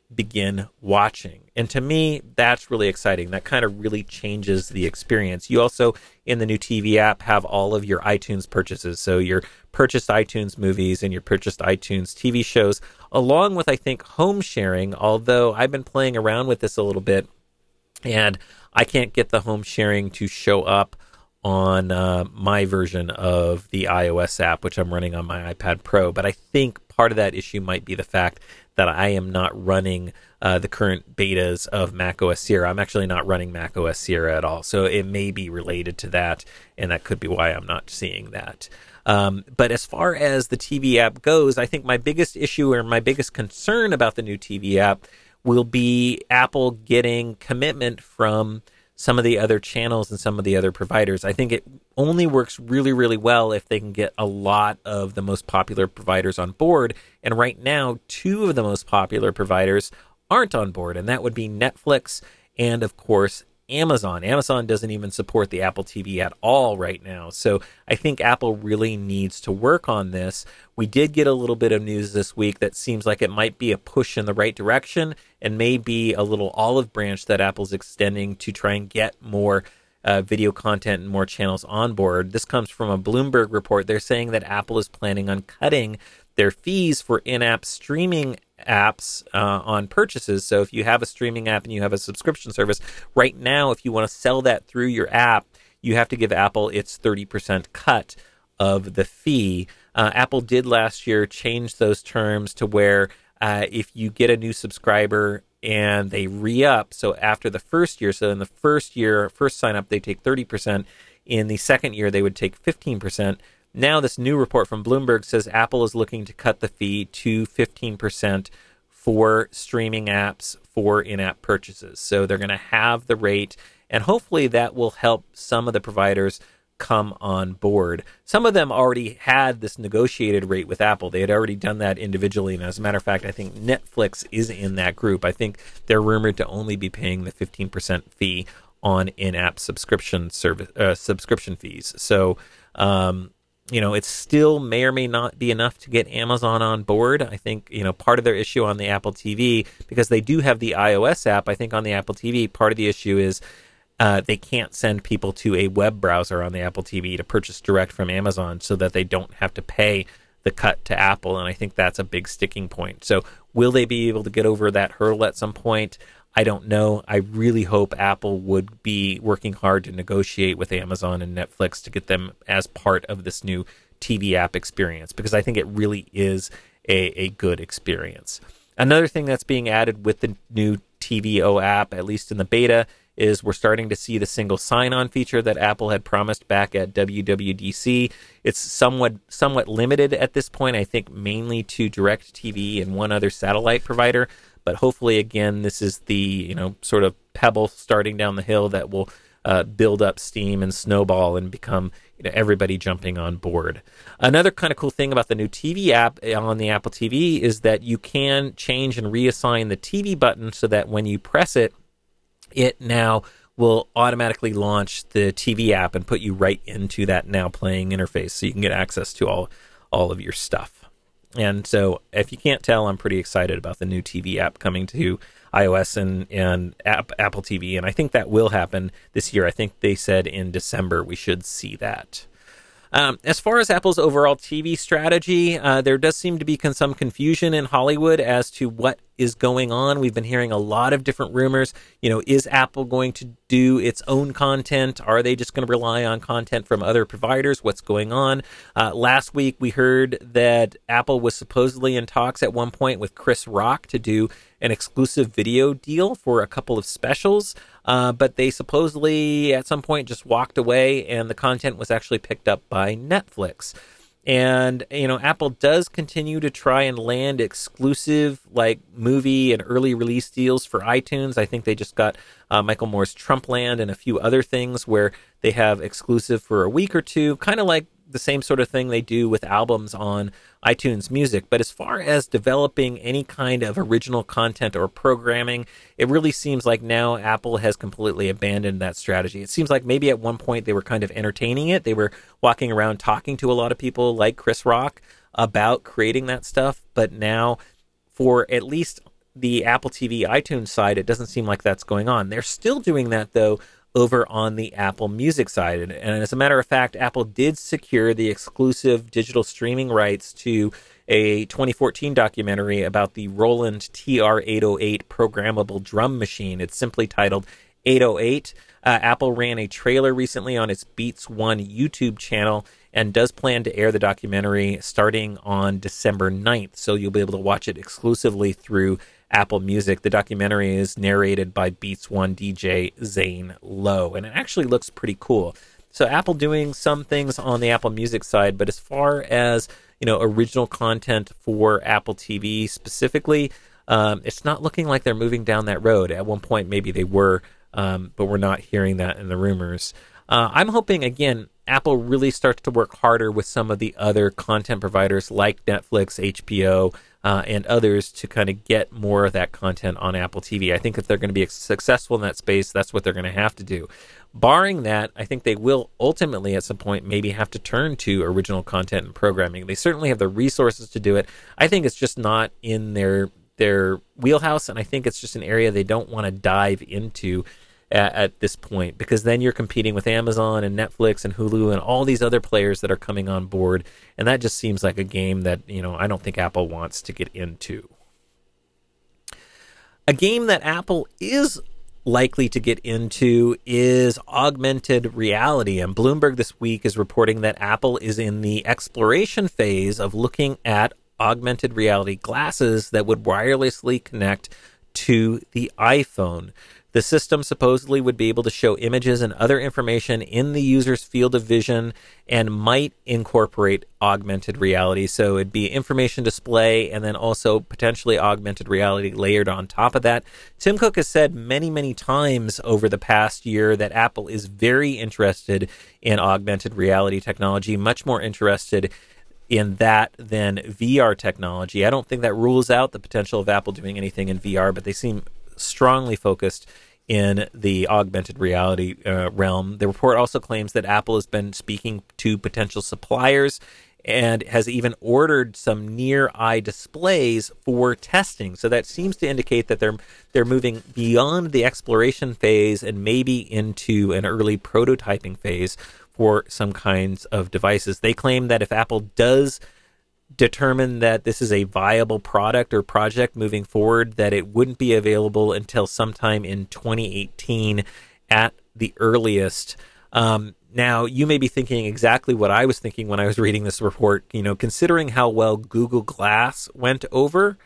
begin watching. And to me, that's really exciting. That kind of really changes the experience. You also, in the new TV app, have all of your iTunes purchases. So your purchased iTunes movies and your purchased iTunes TV shows, along with, I think, home sharing, although I've been playing around with this a little bit, and I can't get the home sharing to show up on my version of the iOS app, which I'm running on my iPad Pro. But I think part of that issue might be the fact that I am not running the current betas of macOS Sierra. I'm actually not running macOS Sierra at all. So it may be related to that, and that could be why I'm not seeing that. But as far as the TV app goes, I think my biggest issue or my biggest concern about the new TV app will be Apple getting commitment from some of the other channels and some of the other providers. I think it only works really, really well if they can get a lot of the most popular providers on board. And right now, two of the most popular providers aren't on board, and that would be Netflix and, of course, Amazon. Amazon doesn't even support the Apple TV at all right now. So I think Apple really needs to work on this. We did get a little bit of news this week that seems like it might be a push in the right direction and maybe a little olive branch that Apple's extending to try and get more video content and more channels on board. This comes from a Bloomberg report. They're saying that Apple is planning on cutting their fees for in-app streaming apps on purchases. So if you have a streaming app and you have a subscription service, right now, if you want to sell that through your app, you have to give Apple its 30% cut of the fee. Apple did last year change those terms to where if you get a new subscriber and they re-up, so after the first year, so in the first year, first sign-up, they take 30%. In the second year, they would take 15%. Now, this new report from Bloomberg says Apple is looking to cut the fee to 15% for streaming apps for in-app purchases. So they're going to have the rate, and hopefully that will help some of the providers come on board. Some of them already had this negotiated rate with Apple. They had already done that individually, and as a matter of fact, I think Netflix is in that group. I think they're rumored to only be paying the 15% fee on in-app subscription fees. So, it still may or may not be enough to get Amazon on board. I think, part of their issue on the Apple TV, because they do have the iOS app, I think on the Apple TV, part of the issue is they can't send people to a web browser on the Apple TV to purchase direct from Amazon so that they don't have to pay the cut to Apple. And I think that's a big sticking point. So will they be able to get over that hurdle at some point? I don't know. I really hope Apple would be working hard to negotiate with Amazon and Netflix to get them as part of this new TV app experience, because I think it really is a good experience. Another thing that's being added with the new TVO app, at least in the beta, is we're starting to see the single sign-on feature that Apple had promised back at WWDC. It's somewhat limited at this point, I think mainly to DirecTV and one other satellite provider. But hopefully, again, this is the sort of pebble starting down the hill that will build up steam and snowball and become everybody jumping on board. Another kind of cool thing about the new TV app on the Apple TV is that you can change and reassign the TV button so that when you press it, it now will automatically launch the TV app and put you right into that now playing interface, so you can get access to all of your stuff. And so, if you can't tell, I'm pretty excited about the new TV app coming to iOS and Apple TV, and I think that will happen this year. I think they said in December we should see that. As far as Apple's overall TV strategy, there does seem to be some confusion in Hollywood as to what is going on. We've been hearing a lot of different rumors. Is Apple going to do its own content? Are they just going to rely on content from other providers? What's going on? Last week, we heard that Apple was supposedly in talks at one point with Chris Rock to do an exclusive video deal for a couple of specials, but they supposedly at some point just walked away, and the content was actually picked up by Netflix. And, Apple does continue to try and land exclusive, like, movie and early release deals for iTunes. I think they just got Michael Moore's Trumpland and a few other things where they have exclusive for a week or two, kind of like the same sort of thing they do with albums on iTunes Music. But as far as developing any kind of original content or programming, it really seems like now Apple has completely abandoned that strategy. It seems like maybe at one point they were kind of entertaining it. They were walking around talking to a lot of people like Chris Rock about creating that stuff. But now, for at least the Apple TV iTunes side, it doesn't seem like that's going on. They're still doing that, though, over on the Apple Music side. And as a matter of fact, Apple did secure the exclusive digital streaming rights to a 2014 documentary about the Roland TR-808 programmable drum machine. It's simply titled 808. Apple ran a trailer recently on its Beats One YouTube channel and does plan to air the documentary starting on December 9th. So you'll be able to watch it exclusively through Apple Music. The documentary is narrated by Beats One DJ Zane Lowe, and it actually looks pretty cool. So Apple doing some things on the Apple Music side, but as far as, you know, original content for Apple TV specifically, it's not looking like they're moving down that road. At one point, maybe they were, but we're not hearing that in the rumors. I'm hoping, again, Apple really starts to work harder with some of the other content providers like Netflix, HBO, and others to kind of get more of that content on Apple TV. I think if they're going to be successful in that space, that's what they're going to have to do. Barring that, I think they will ultimately at some point maybe have to turn to original content and programming. They certainly have the resources to do it. I think it's just not in their wheelhouse, and I think it's just an area they don't want to dive into at this point, because then you're competing with Amazon and Netflix and Hulu and all these other players that are coming on board, and that just seems like a game that, you know, I don't think Apple wants to get into. A game that Apple is likely to get into is augmented reality, and Bloomberg this week is reporting that Apple is in the exploration phase of looking at augmented reality glasses that would wirelessly connect to the iPhone. The system supposedly would be able to show images and other information in the user's field of vision and might incorporate augmented reality. So it'd be information display and then also potentially augmented reality layered on top of that. Tim Cook has said many, many times over the past year that Apple is very interested in augmented reality technology, much more interested in that than VR technology. I don't think that rules out the potential of Apple doing anything in VR, but they seem strongly focused in the augmented reality realm. The report also claims that Apple has been speaking to potential suppliers and has even ordered some near-eye displays for testing. So that seems to indicate that they're moving beyond the exploration phase and maybe into an early prototyping phase for some kinds of devices. They claim that if Apple does determine that this is a viable product or project moving forward, that it wouldn't be available until sometime in 2018 at the earliest. Now, you may be thinking exactly what I was thinking when I was reading this report. You know, considering how well Google Glass went over,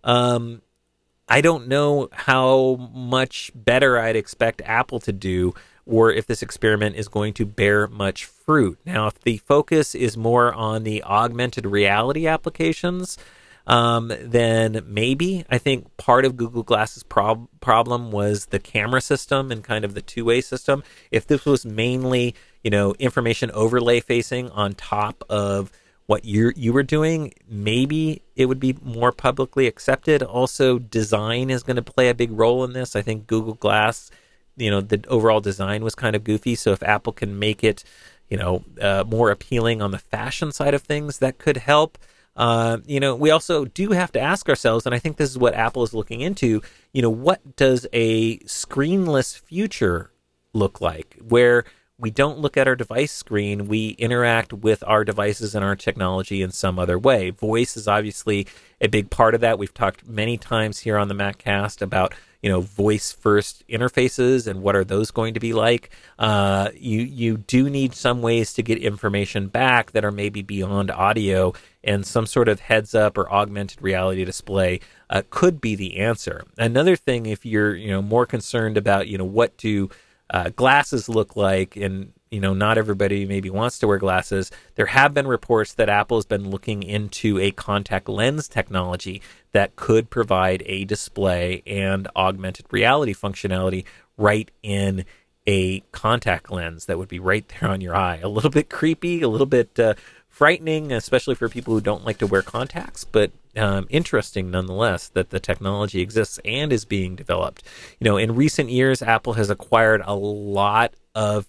I don't know how much better I'd expect Apple to do, or if this experiment is going to bear much fruit. Now, if the focus is more on the augmented reality applications, then maybe. I think part of Google Glass's problem was the camera system and kind of the two-way system. If this was mainly, you know, information overlay facing on top of what you were doing, maybe it would be more publicly accepted. Also, design is going to play a big role in this. I think Google Glass, you know, the overall design was kind of goofy. So if Apple can make it, you know, more appealing on the fashion side of things, that could help. You know, we also do have to ask ourselves, and I think this is what Apple is looking into, you know, what does a screenless future look like, where we don't look at our device screen, we interact with our devices and our technology in some other way. Voice is obviously a big part of that. We've talked many times here on the MacCast about, you know, voice-first interfaces and what are those going to be like. You do need some ways to get information back that are maybe beyond audio, and some sort of heads-up or augmented reality display could be the answer. Another thing, if you're, you know, more concerned about, you know, what do glasses look like, and, you know, not everybody maybe wants to wear glasses, there have been reports that Apple has been looking into a contact lens technology that could provide a display and augmented reality functionality right in a contact lens that would be right there on your eye. A little bit creepy, a little bit frightening, especially for people who don't like to wear contacts, but interesting nonetheless that the technology exists and is being developed. You know, in recent years, Apple has acquired a lot of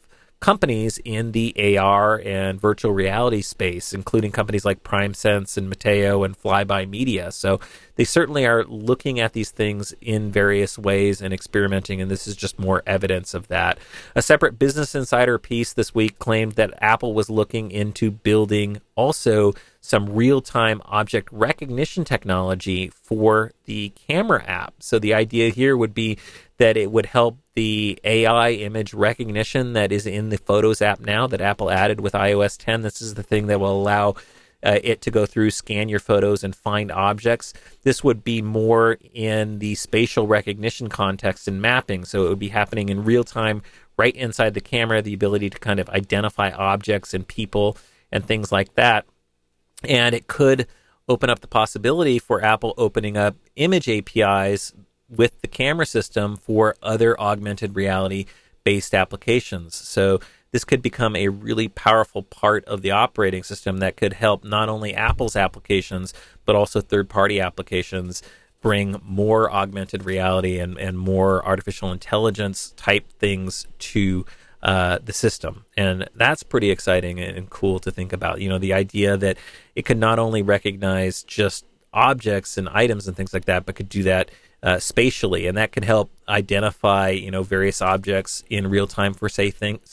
companies in the AR and virtual reality space, including companies like PrimeSense and Mateo and Flyby Media. So they certainly are looking at these things in various ways and experimenting, and this is just more evidence of that. A separate Business Insider piece this week claimed that Apple was looking into building also some real-time object recognition technology for the camera app. So the idea here would be that it would help the AI image recognition that is in the Photos app now that Apple added with iOS 10. This is the thing that will allow it to go through, scan your photos, and find objects. This would be more in the spatial recognition context and mapping. So it would be happening in real time right inside the camera, the ability to kind of identify objects and people and things like that. And it could open up the possibility for Apple opening up image APIs with the camera system for other augmented reality based applications. So this could become a really powerful part of the operating system that could help not only Apple's applications, but also third-party applications bring more augmented reality and more artificial intelligence type things to the system. And that's pretty exciting and cool to think about. You know, the idea that it could not only recognize just objects and items and things like that, but could do that spatially, and that could help identify, you know, various objects in real time for say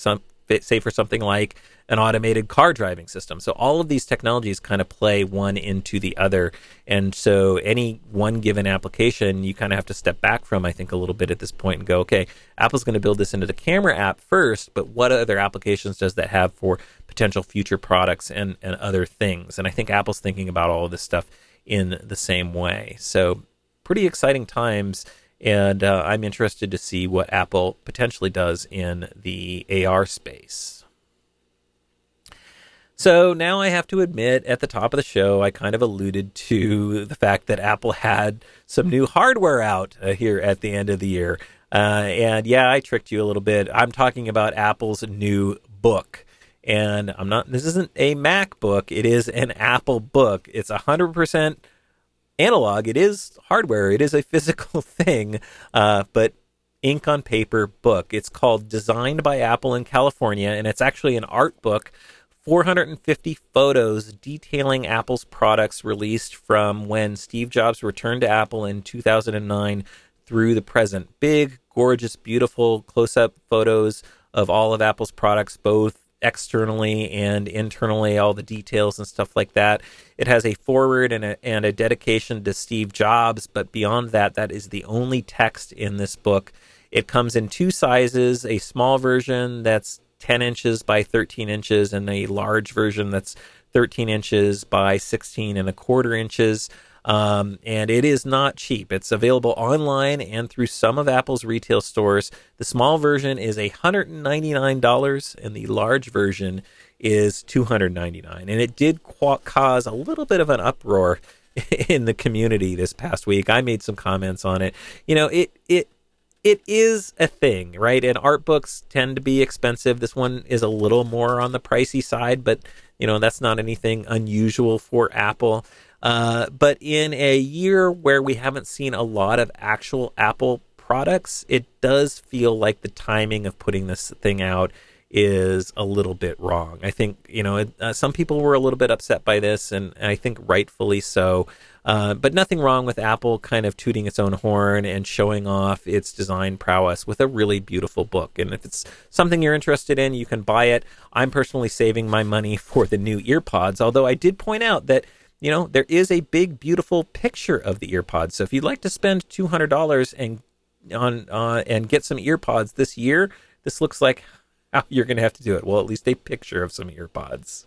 for something like an automated car driving system. So all of these technologies kind of play one into the other, and so any one given application you kind of have to step back from, I think, a little bit at this point and go, okay, Apple's going to build this into the camera app first, but what other applications does that have for potential future products and other things? And I think Apple's thinking about all of this stuff in the same way. So pretty exciting times, and I'm interested to see what Apple potentially does in the AR space. So now I have to admit, at the top of the show, I kind of alluded to the fact that Apple had some new hardware out here at the end of the year. And yeah, I tricked you a little bit. I'm talking about Apple's new book. And this isn't a MacBook, it is an Apple book. It's 100% analog. It is hardware. It is a physical thing, but ink on paper book. It's called Designed by Apple in California, and it's actually an art book, 450 photos detailing Apple's products released from when Steve Jobs returned to Apple in 2009 through the present. Big, gorgeous, beautiful close-up photos of all of Apple's products, both externally and internally, all the details and stuff like that. It has a foreword and a dedication to Steve Jobs, but beyond that, that is the only text in this book. It comes in two sizes, a small version that's 10 inches by 13 inches and a large version that's 13 inches by 16 and a quarter inches. And it is not cheap. It's available online and through some of Apple's retail stores. The small version is $199 and the large version is $299. And it did cause a little bit of an uproar in the community this past week. I made some comments on it. You know, it is a thing, right? And art books tend to be expensive. This one is a little more on the pricey side, but you know, that's not anything unusual for Apple. But in a year where we haven't seen a lot of actual Apple products, it does feel like the timing of putting this thing out is a little bit wrong. I think, you know, some people were a little bit upset by this, and I think rightfully so. But nothing wrong with Apple kind of tooting its own horn and showing off its design prowess with a really beautiful book. And if it's something you're interested in, you can buy it. I'm personally saving my money for the new EarPods, although I did point out that, you know, there is a big, beautiful picture of the EarPods. So if you'd like to spend $200 and get some EarPods this year, this looks like how you're going to have to do it. Well, at least a picture of some EarPods.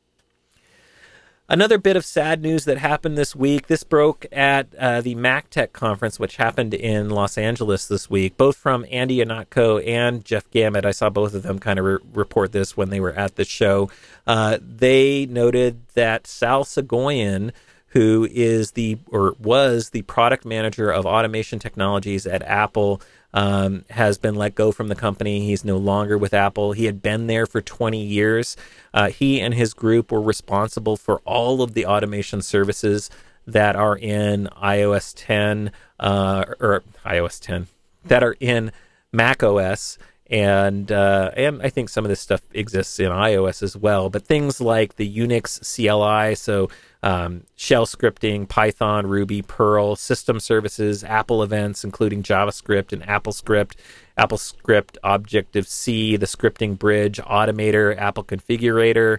Another bit of sad news that happened this week. This broke at the MacTech conference, which happened in Los Angeles this week, both from Andy Ihnatko and Jeff Gamet. I saw both of them kind of report this when they were at the show. They noted that Sal Soghoian, who was the product manager of automation technologies at Apple, has been let go from the company. He's no longer with Apple. He had been there for 20 years. He and his group were responsible for all of the automation services that are in iOS 10, that are in Mac OS. And I think some of this stuff exists in iOS as well. But things like the Unix CLI, so shell scripting, Python, Ruby, Perl, system services, Apple events, including JavaScript and AppleScript, Objective-C, the scripting bridge, Automator, Apple Configurator,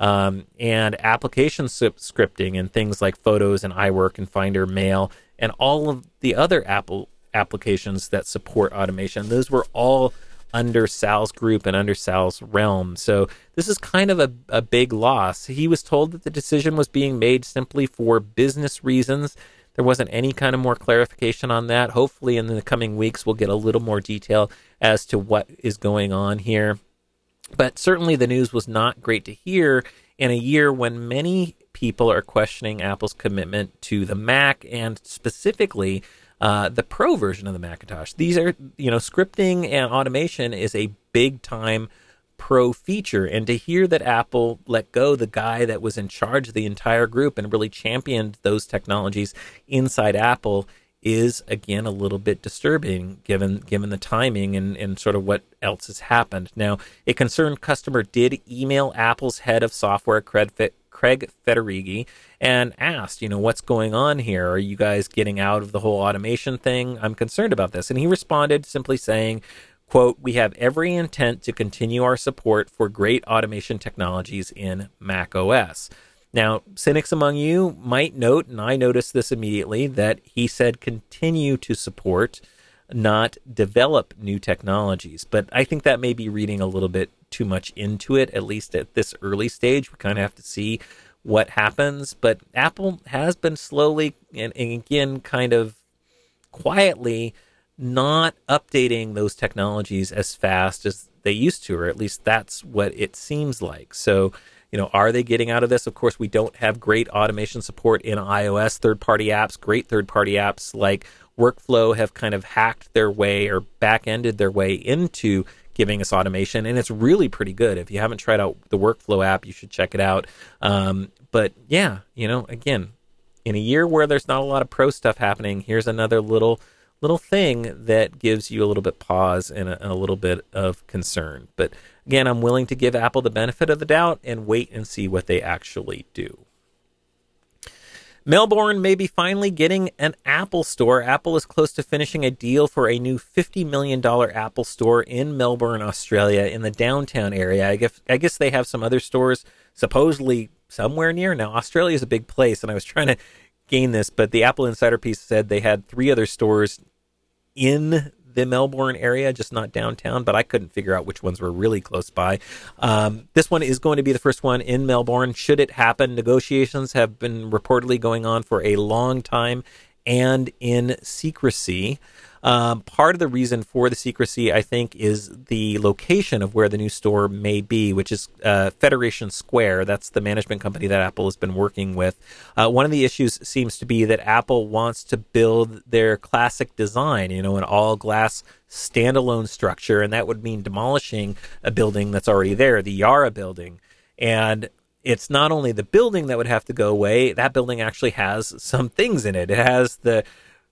and application scripting and things like Photos and iWork and Finder, Mail, and all of the other Apple applications that support automation. Those were all under Sal's group and under Sal's realm. So this is kind of a big loss. He was told that the decision was being made simply for business reasons. There wasn't any kind of more clarification on that. Hopefully in the coming weeks we'll get a little more detail as to what is going on here. But certainly the news was not great to hear in a year when many people are questioning Apple's commitment to the Mac and specifically the Pro version of the Macintosh. These are, scripting and automation is a big time Pro feature. And to hear that Apple let go the guy that was in charge of the entire group and really championed those technologies inside Apple is, again, a little bit disturbing given the timing and sort of what else has happened. Now, a concerned customer did email Apple's head of software, Craig Federighi, and asked, what's going on here? Are you guys getting out of the whole automation thing? I'm concerned about this. And he responded simply saying, quote, "We have every intent to continue our support for great automation technologies in Mac OS." Now, cynics among you might note, and I noticed this immediately, that he said continue to support, not develop new technologies. But I think that may be reading a little bit too much into it, at least at this early stage. We kind of have to see what happens. But Apple has been slowly and again kind of quietly not updating those technologies as fast as they used to, or at least that's what it seems like. So, are they getting out of this? Of course, we don't have great automation support in iOS. Great third-party apps like Workflow have kind of hacked their way or back-ended their way into giving us automation, and it's really pretty good. If you haven't tried out the Workflow app, you should check it out. But yeah, again, in a year where there's not a lot of Pro stuff happening, here's another little thing that gives you a little bit pause and a little bit of concern. But again, I'm willing to give Apple the benefit of the doubt and wait and see what they actually do. Melbourne may be finally getting an Apple store. Apple is close to finishing a deal for a new $50 million Apple store in Melbourne, Australia, in the downtown area. I guess they have some other stores supposedly somewhere near. Now, Australia is a big place, and I was trying to gain this, but the Apple Insider piece said they had 3 other stores in the Melbourne area, just not downtown, but I couldn't figure out which ones were really close by. This one is going to be the first one in Melbourne. Should it happen, negotiations have been reportedly going on for a long time and in secrecy. Part of the reason for the secrecy, I think, is the location of where the new store may be, which is Federation Square. That's the management company that Apple has been working with. One of the issues seems to be that Apple wants to build their classic design, an all-glass standalone structure, and that would mean demolishing a building that's already there, the Yara building. And it's not only the building that would have to go away, that building actually has some things in it. It has the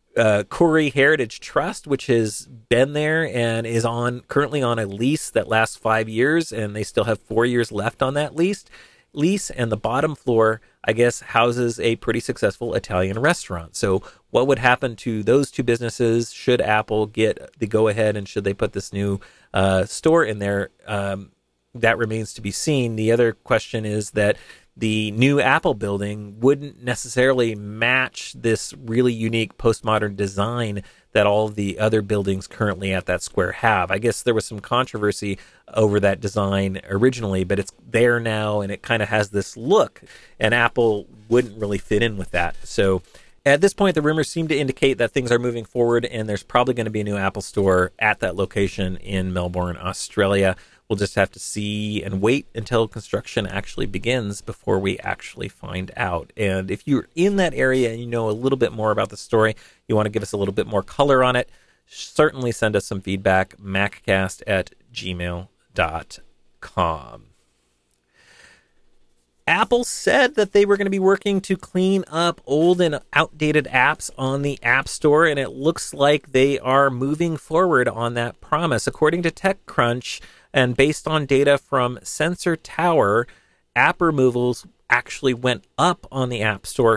Koori Heritage Trust, which has been there and is currently on a lease that lasts 5 years, and they still have 4 years left on that lease. And the bottom floor, I guess, houses a pretty successful Italian restaurant. So what would happen to those two businesses should Apple get the go-ahead and should they put this new store in there? That remains to be seen. The other question is that the new Apple building wouldn't necessarily match this really unique postmodern design that all of the other buildings currently at that square have. I guess there was some controversy over that design originally, but it's there now and it kind of has this look, and Apple wouldn't really fit in with that. So at this point, the rumors seem to indicate that things are moving forward, and there's probably going to be a new Apple store at that location in Melbourne, Australia. We'll just have to see and wait until construction actually begins before we actually find out. And if you're in that area and you know a little bit more about the story, you want to give us a little bit more color on it, certainly send us some feedback, maccast@gmail.com. Apple said that they were going to be working to clean up old and outdated apps on the App Store, and it looks like they are moving forward on that promise. According to TechCrunch, and based on data from Sensor Tower, app removals actually went up on the App Store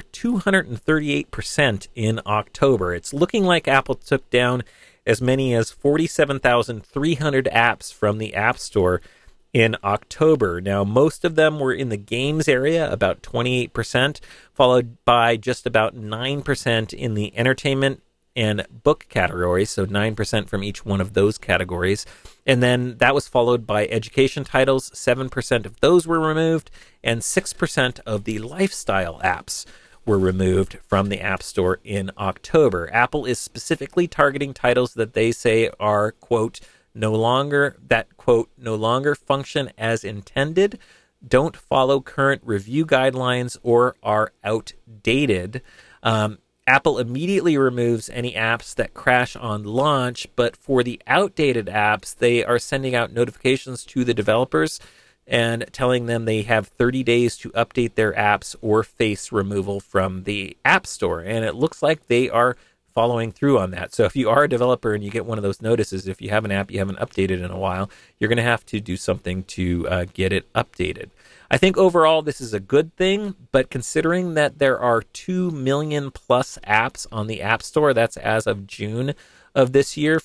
238% in October. It's looking like Apple took down as many as 47,300 apps from the App Store in October. Now, most of them were in the games area, about 28%, followed by just about 9% in the entertainment and book categories, so 9% from each one of those categories. And then that was followed by education titles. 7% of those were removed, and 6% of the lifestyle apps were removed from the App Store in October. Apple is specifically targeting titles that they say are, quote, no longer function as intended, don't follow current review guidelines, or are outdated. Apple immediately removes any apps that crash on launch, but for the outdated apps, they are sending out notifications to the developers and telling them they have 30 days to update their apps or face removal from the App Store. And it looks like they are following through on that. So if you are a developer and you get one of those notices, if you have an app you haven't updated in a while, you're going to have to do something to get it updated. I think overall this is a good thing, but considering that there are 2 million plus apps on the App Store, that's as of June of this year,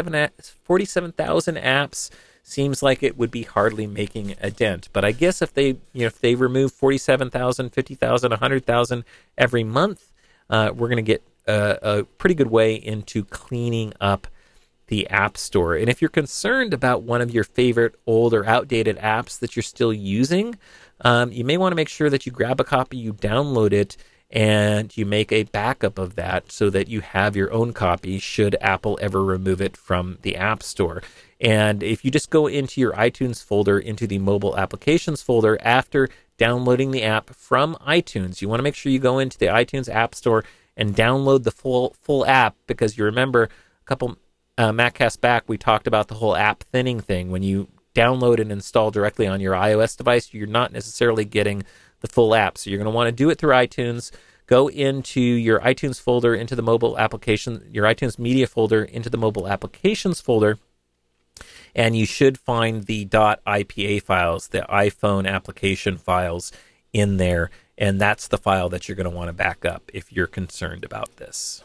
47,000 apps seems like it would be hardly making a dent. But I guess if they remove 47,000, 50,000, 100,000 every month, we're going to get a pretty good way into cleaning up the App Store. And if you're concerned about one of your favorite old or outdated apps that you're still using, you may want to make sure that you grab a copy, you download it, and you make a backup of that so that you have your own copy should Apple ever remove it from the App Store. And if you just go into your iTunes folder, into the mobile applications folder after downloading the app from iTunes, you want to make sure you go into the iTunes App Store and download the full app, because you remember a couple Maccast back, we talked about the whole app thinning thing. When you download and install directly on your iOS device, you're not necessarily getting the full app. So you're going to want to do it through iTunes. Go into your iTunes folder, into the mobile application, your iTunes media folder, into the mobile applications folder, and you should find the .ipa files, the iPhone application files in there. And that's the file that you're going to want to back up if you're concerned about this.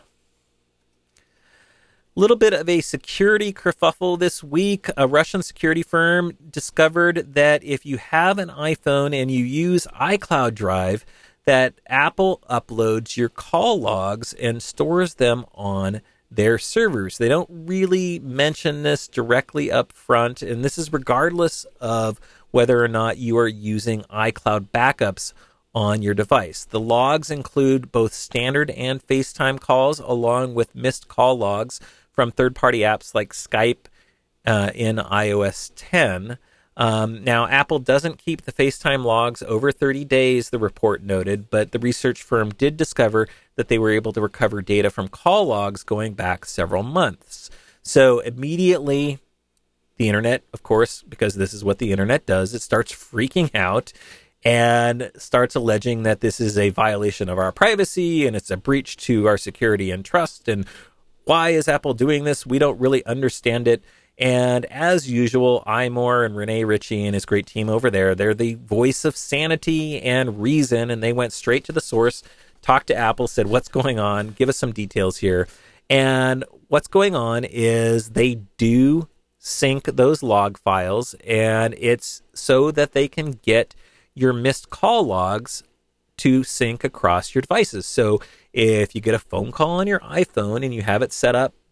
A little bit of a security kerfuffle this week. A Russian security firm discovered that if you have an iPhone and you use iCloud Drive, that Apple uploads your call logs and stores them on their servers. They don't really mention this directly up front, and this is regardless of whether or not you are using iCloud backups on your device. The logs include both standard and FaceTime calls, along with missed call logs from third-party apps like Skype in iOS 10. Now, Apple doesn't keep the FaceTime logs over 30 days, the report noted, but the research firm did discover that they were able to recover data from call logs going back several months. So immediately, the internet, of course, because this is what the internet does, it starts freaking out and starts alleging that this is a violation of our privacy and it's a breach to our security and trust. And why is Apple doing this? We don't really understand it. And as usual, Imor and Rene Ritchie and his great team over there, they're the voice of sanity and reason, and they went straight to the source, talked to Apple, said, what's going on? Give us some details here. And what's going on is they do sync those log files, and it's so that they can get your missed call logs to sync across your devices. So if you get a phone call on your iPhone and you have it set up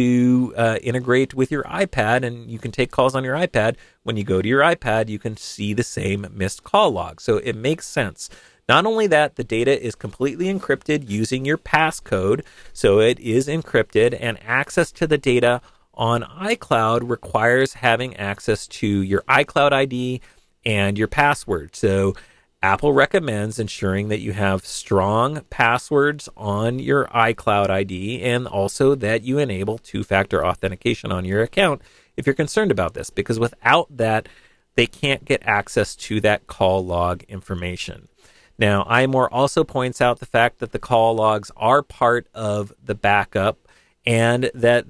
to integrate with your iPad, and you can take calls on your iPad, when you go to your iPad, you can see the same missed call log. So it makes sense. Not only that, the data is completely encrypted using your passcode. So it is encrypted, and access to the data on iCloud requires having access to your iCloud ID and your password. So Apple recommends ensuring that you have strong passwords on your iCloud ID, and also that you enable two-factor authentication on your account if you're concerned about this, because without that, they can't get access to that call log information. Now, iMore also points out the fact that the call logs are part of the backup and that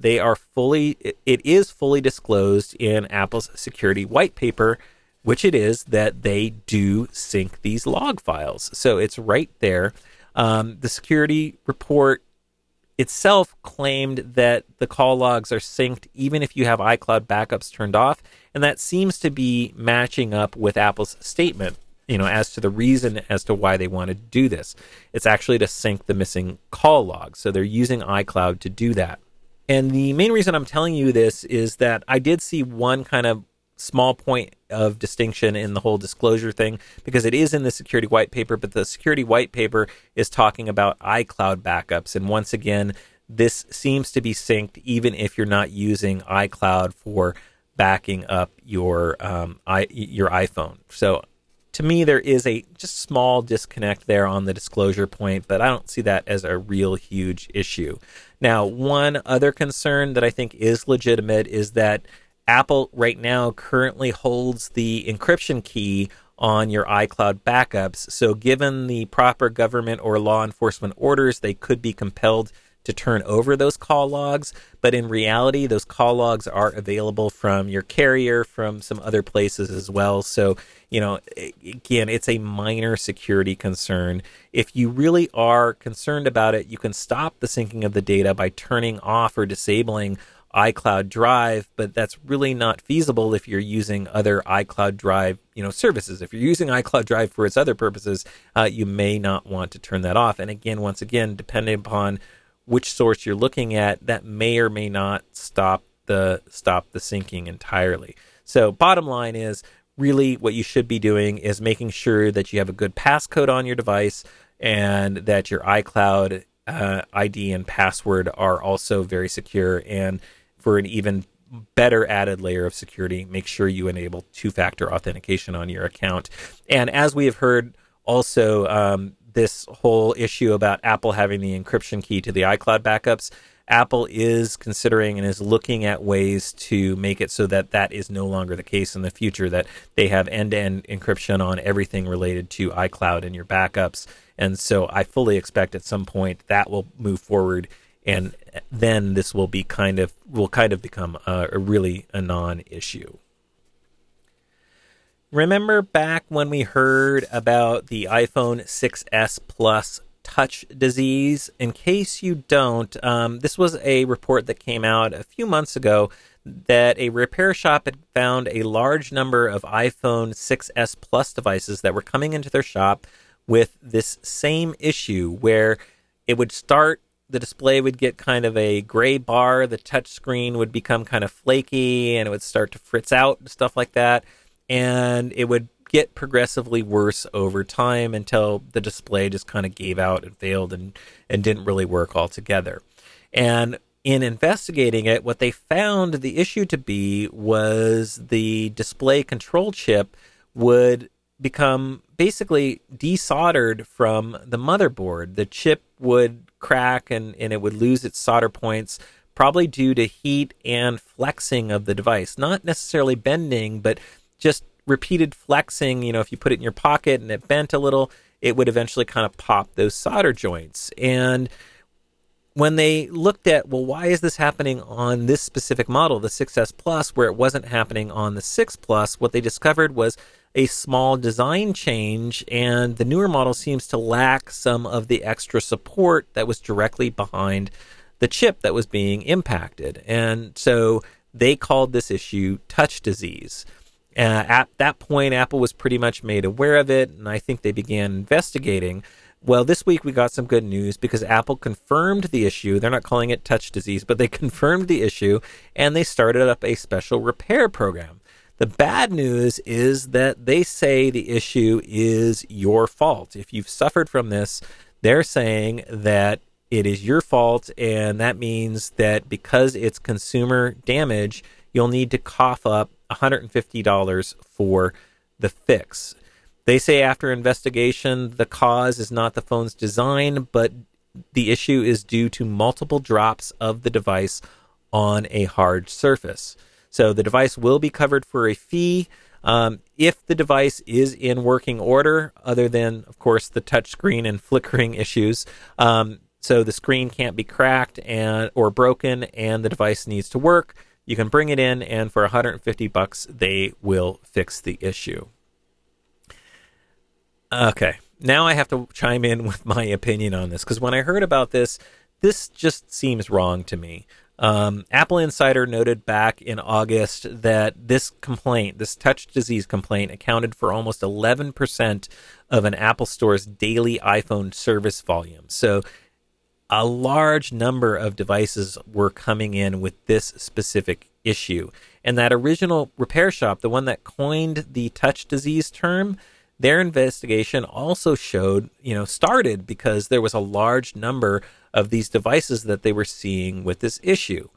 it is fully disclosed in Apple's security white paper, which it is that they do sync these log files. So it's right there. The security report itself claimed that the call logs are synced even if you have iCloud backups turned off, and that seems to be matching up with Apple's statement, as to the reason as to why they want to do this. It's actually to sync the missing call logs. So they're using iCloud to do that. And the main reason I'm telling you this is that I did see one kind of small point of distinction in the whole disclosure thing, because it is in the security white paper, but the security white paper is talking about iCloud backups. And once again, this seems to be synced even if you're not using iCloud for backing up your iPhone. So to me, there is a just small disconnect there on the disclosure point, but I don't see that as a real huge issue. Now, one other concern that I think is legitimate is that Apple right now currently holds the encryption key on your iCloud backups. So given the proper government or law enforcement orders, they could be compelled to turn over those call logs. But in reality, those call logs are available from your carrier, from some other places as well. So, again, it's a minor security concern. If you really are concerned about it, you can stop the syncing of the data by turning off or disabling iCloud Drive, but that's really not feasible if you're using other iCloud Drive, services. If you're using iCloud Drive for its other purposes, you may not want to turn that off. And again, once again, depending upon which source you're looking at, that may or may not stop the syncing entirely. So bottom line is, really what you should be doing is making sure that you have a good passcode on your device and that your iCloud ID and password are also very secure. And for an even better added layer of security, make sure you enable two-factor authentication on your account. And as we have heard also, this whole issue about Apple having the encryption key to the iCloud backups, Apple is considering and is looking at ways to make it so that that is no longer the case in the future, that they have end-to-end encryption on everything related to iCloud and your backups. And so I fully expect at some point that will move forward, and then this will become a non-issue. Remember back when we heard about the iPhone 6s Plus touch disease? In case you don't, this was a report that came out a few months ago that a repair shop had found a large number of iPhone 6s Plus devices that were coming into their shop with this same issue where it would start, the display would get kind of a gray bar, the touch screen would become kind of flaky, and it would start to fritz out and stuff like that. And it would get progressively worse over time until the display just kind of gave out and failed and didn't really work altogether. And in investigating it, what they found the issue to be was the display control chip would become basically desoldered from the motherboard. The chip would crack and it would lose its solder points, probably due to heat and flexing of the device. Not necessarily bending, but just repeated flexing. If you put it in your pocket and it bent a little, it would eventually kind of pop those solder joints. And when they looked at, well, why is this happening on this specific model, the 6S Plus, where it wasn't happening on the 6 Plus, what they discovered was a small design change, and the newer model seems to lack some of the extra support that was directly behind the chip that was being impacted. And so they called this issue touch disease. At that point, Apple was pretty much made aware of it, and I think they began investigating. Well, this week we got some good news because Apple confirmed the issue. They're not calling it touch disease, but they confirmed the issue, and they started up a special repair program. The bad news is that they say the issue is your fault. If you've suffered from this, they're saying that it is your fault, and that means that because it's consumer damage, you'll need to cough up $150 for the fix. They say after investigation, the cause is not the phone's design, but the issue is due to multiple drops of the device on a hard surface. So the device will be covered for a fee. If the device is in working order, other than, of course, the touch screen and flickering issues, so the screen can't be cracked or broken, and the device needs to work, you can bring it in, and for $150, they will fix the issue. Okay, now I have to chime in with my opinion on this, because when I heard about this just seems wrong to me. Apple Insider noted back in August that this touch disease complaint, accounted for almost 11% of an Apple Store's daily iPhone service volume. So a large number of devices were coming in with this specific issue. And that original repair shop, the one that coined the touch disease term, their investigation also started because there was a large number of these devices that they were seeing with this issue.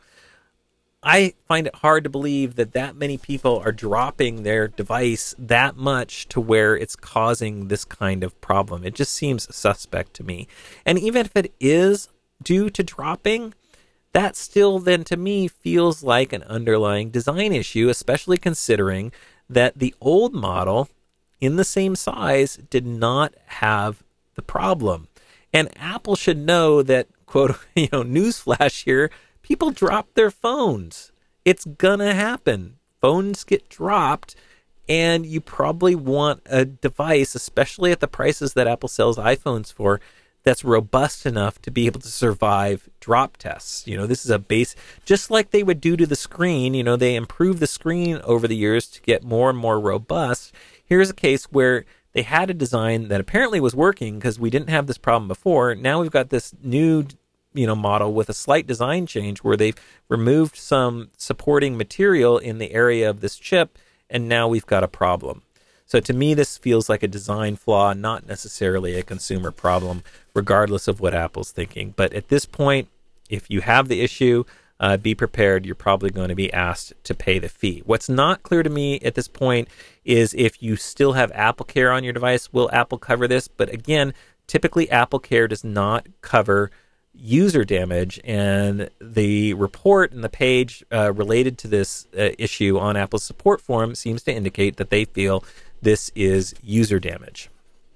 I find it hard to believe that many people are dropping their device that much to where it's causing this kind of problem. It just seems suspect to me. And even if it is due to dropping, that still then to me feels like an underlying design issue, especially considering that the old model in the same size did not have the problem. And Apple should know that, quote, newsflash here, people drop their phones. It's gonna happen. Phones get dropped, and you probably want a device, especially at the prices that Apple sells iPhones for, that's robust enough to be able to survive drop tests. This is a base, just like they would do to the screen. They improve the screen over the years to get more and more robust. Here's a case where they had a design that apparently was working because we didn't have this problem before. Now we've got this new, model with a slight design change where they've removed some supporting material in the area of this chip, and now we've got a problem. So to me, this feels like a design flaw, not necessarily a consumer problem, regardless of what Apple's thinking. But at this point, if you have the issue, be prepared. You're probably going to be asked to pay the fee. What's not clear to me at this point is if you still have Apple Care on your device, will Apple cover this? But again, typically Apple Care does not cover user damage, and the report and the page related to this issue on Apple's support forum seems to indicate that they feel this is user damage.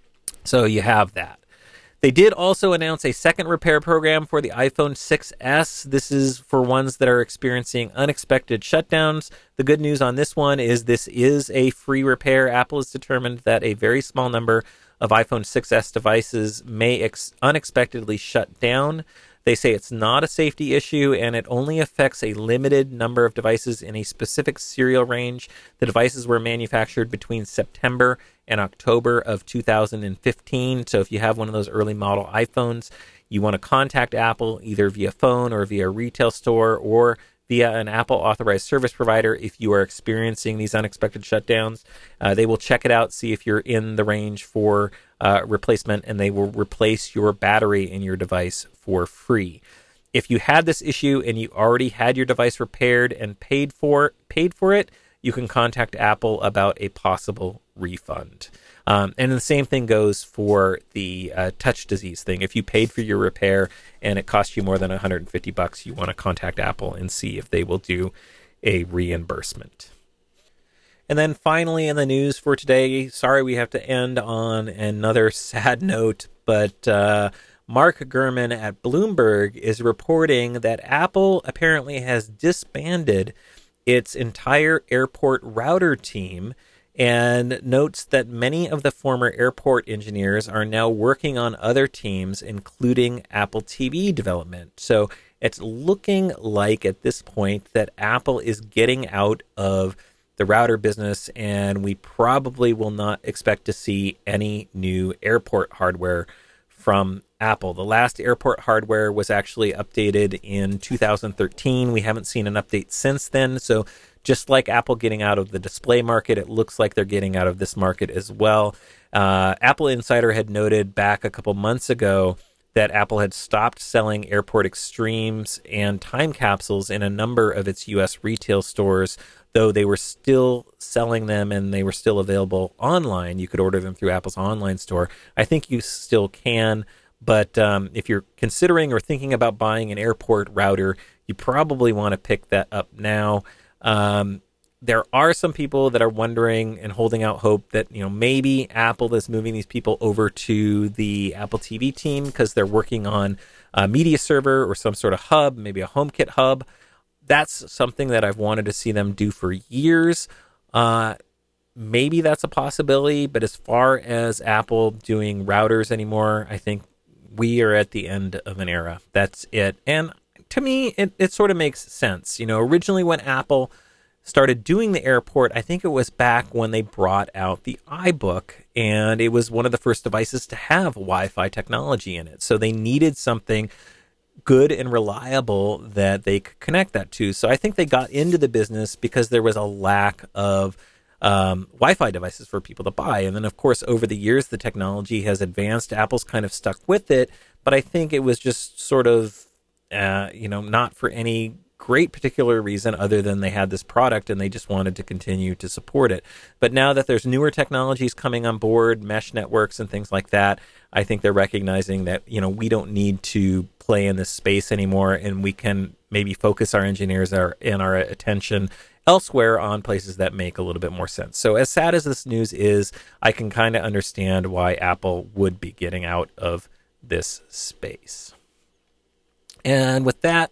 So you have that. They did also announce a second repair program for the iPhone 6s. This is for ones that are experiencing unexpected shutdowns. The good news on this one is this is a free repair. Apple has determined that a very small number of iPhone 6s devices may unexpectedly shut down. They say it's not a safety issue, and it only affects a limited number of devices in a specific serial range. The devices were manufactured between September and October of 2015. So if you have one of those early model iPhones, you want to contact Apple either via phone or via a retail store or via an Apple authorized service provider if you are experiencing these unexpected shutdowns. They will check it out, see if you're in the range for replacement, and they will replace your battery in your device for free. If you had this issue and you already had your device repaired and paid for it, you can contact Apple about a possible refund. And the same thing goes for the touch disease thing. If you paid for your repair and it cost you more than $150, you want to contact Apple and see if they will do a reimbursement. And then finally in the news for today, sorry we have to end on another sad note, but Mark Gurman at Bloomberg is reporting that Apple apparently has disbanded its entire airport router team, and notes that many of the former airport engineers are now working on other teams, including Apple TV development. So it's looking like at this point that Apple is getting out of the router business, and we probably will not expect to see any new airport hardware from Apple. The last airport hardware was actually updated in 2013. We haven't seen an update since then. So just like Apple getting out of the display market, it looks like they're getting out of this market as well. Apple Insider had noted back a couple months ago that Apple had stopped selling Airport Extremes and time capsules in a number of its U.S. retail stores, though they were still selling them and they were still available online. You could order them through Apple's online store. I think you still can, but if you're considering or thinking about buying an airport router, you probably want to pick that up now. there are some people that are wondering and holding out hope that, maybe Apple is moving these people over to the Apple TV team because they're working on a media server or some sort of hub, maybe a HomeKit hub. That's something that I've wanted to see them do for years. Maybe that's a possibility, but as far as Apple doing routers anymore, I think we are at the end of an era. That's it. And to me, it sort of makes sense. Originally when Apple started doing the AirPort, I think it was back when they brought out the iBook, and it was one of the first devices to have Wi-Fi technology in it. So they needed something good and reliable that they could connect that to. So I think they got into the business because there was a lack of Wi-Fi devices for people to buy. And then, of course, over the years, the technology has advanced. Apple's kind of stuck with it, but I think it was just sort of, not for any great particular reason other than they had this product and they just wanted to continue to support it. But now that there's newer technologies coming on board, mesh networks and things like that, I think they're recognizing that, we don't need to play in this space anymore, and we can maybe focus our engineers and our attention elsewhere on places that make a little bit more sense. So as sad as this news is, I can kind of understand why Apple would be getting out of this space. And with that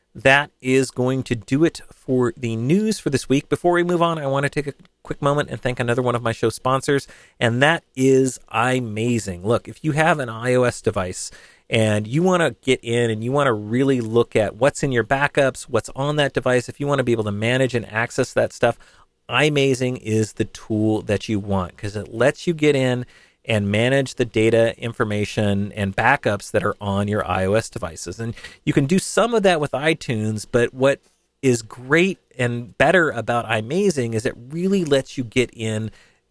is going to do it for the news for this week. Before we move on, I want to take a quick moment and thank another one of my show sponsors, and that is iMazing. Look, if you have an iOS device and you want to get in and you want to really look at what's in your backups, what's on that device, if you want to be able to manage and access that stuff, iMazing is the tool that you want because it lets you get in and manage the data, information, and backups that are on your iOS devices. And you can do some of that with iTunes, but what is great and better about iMazing is it really lets you get in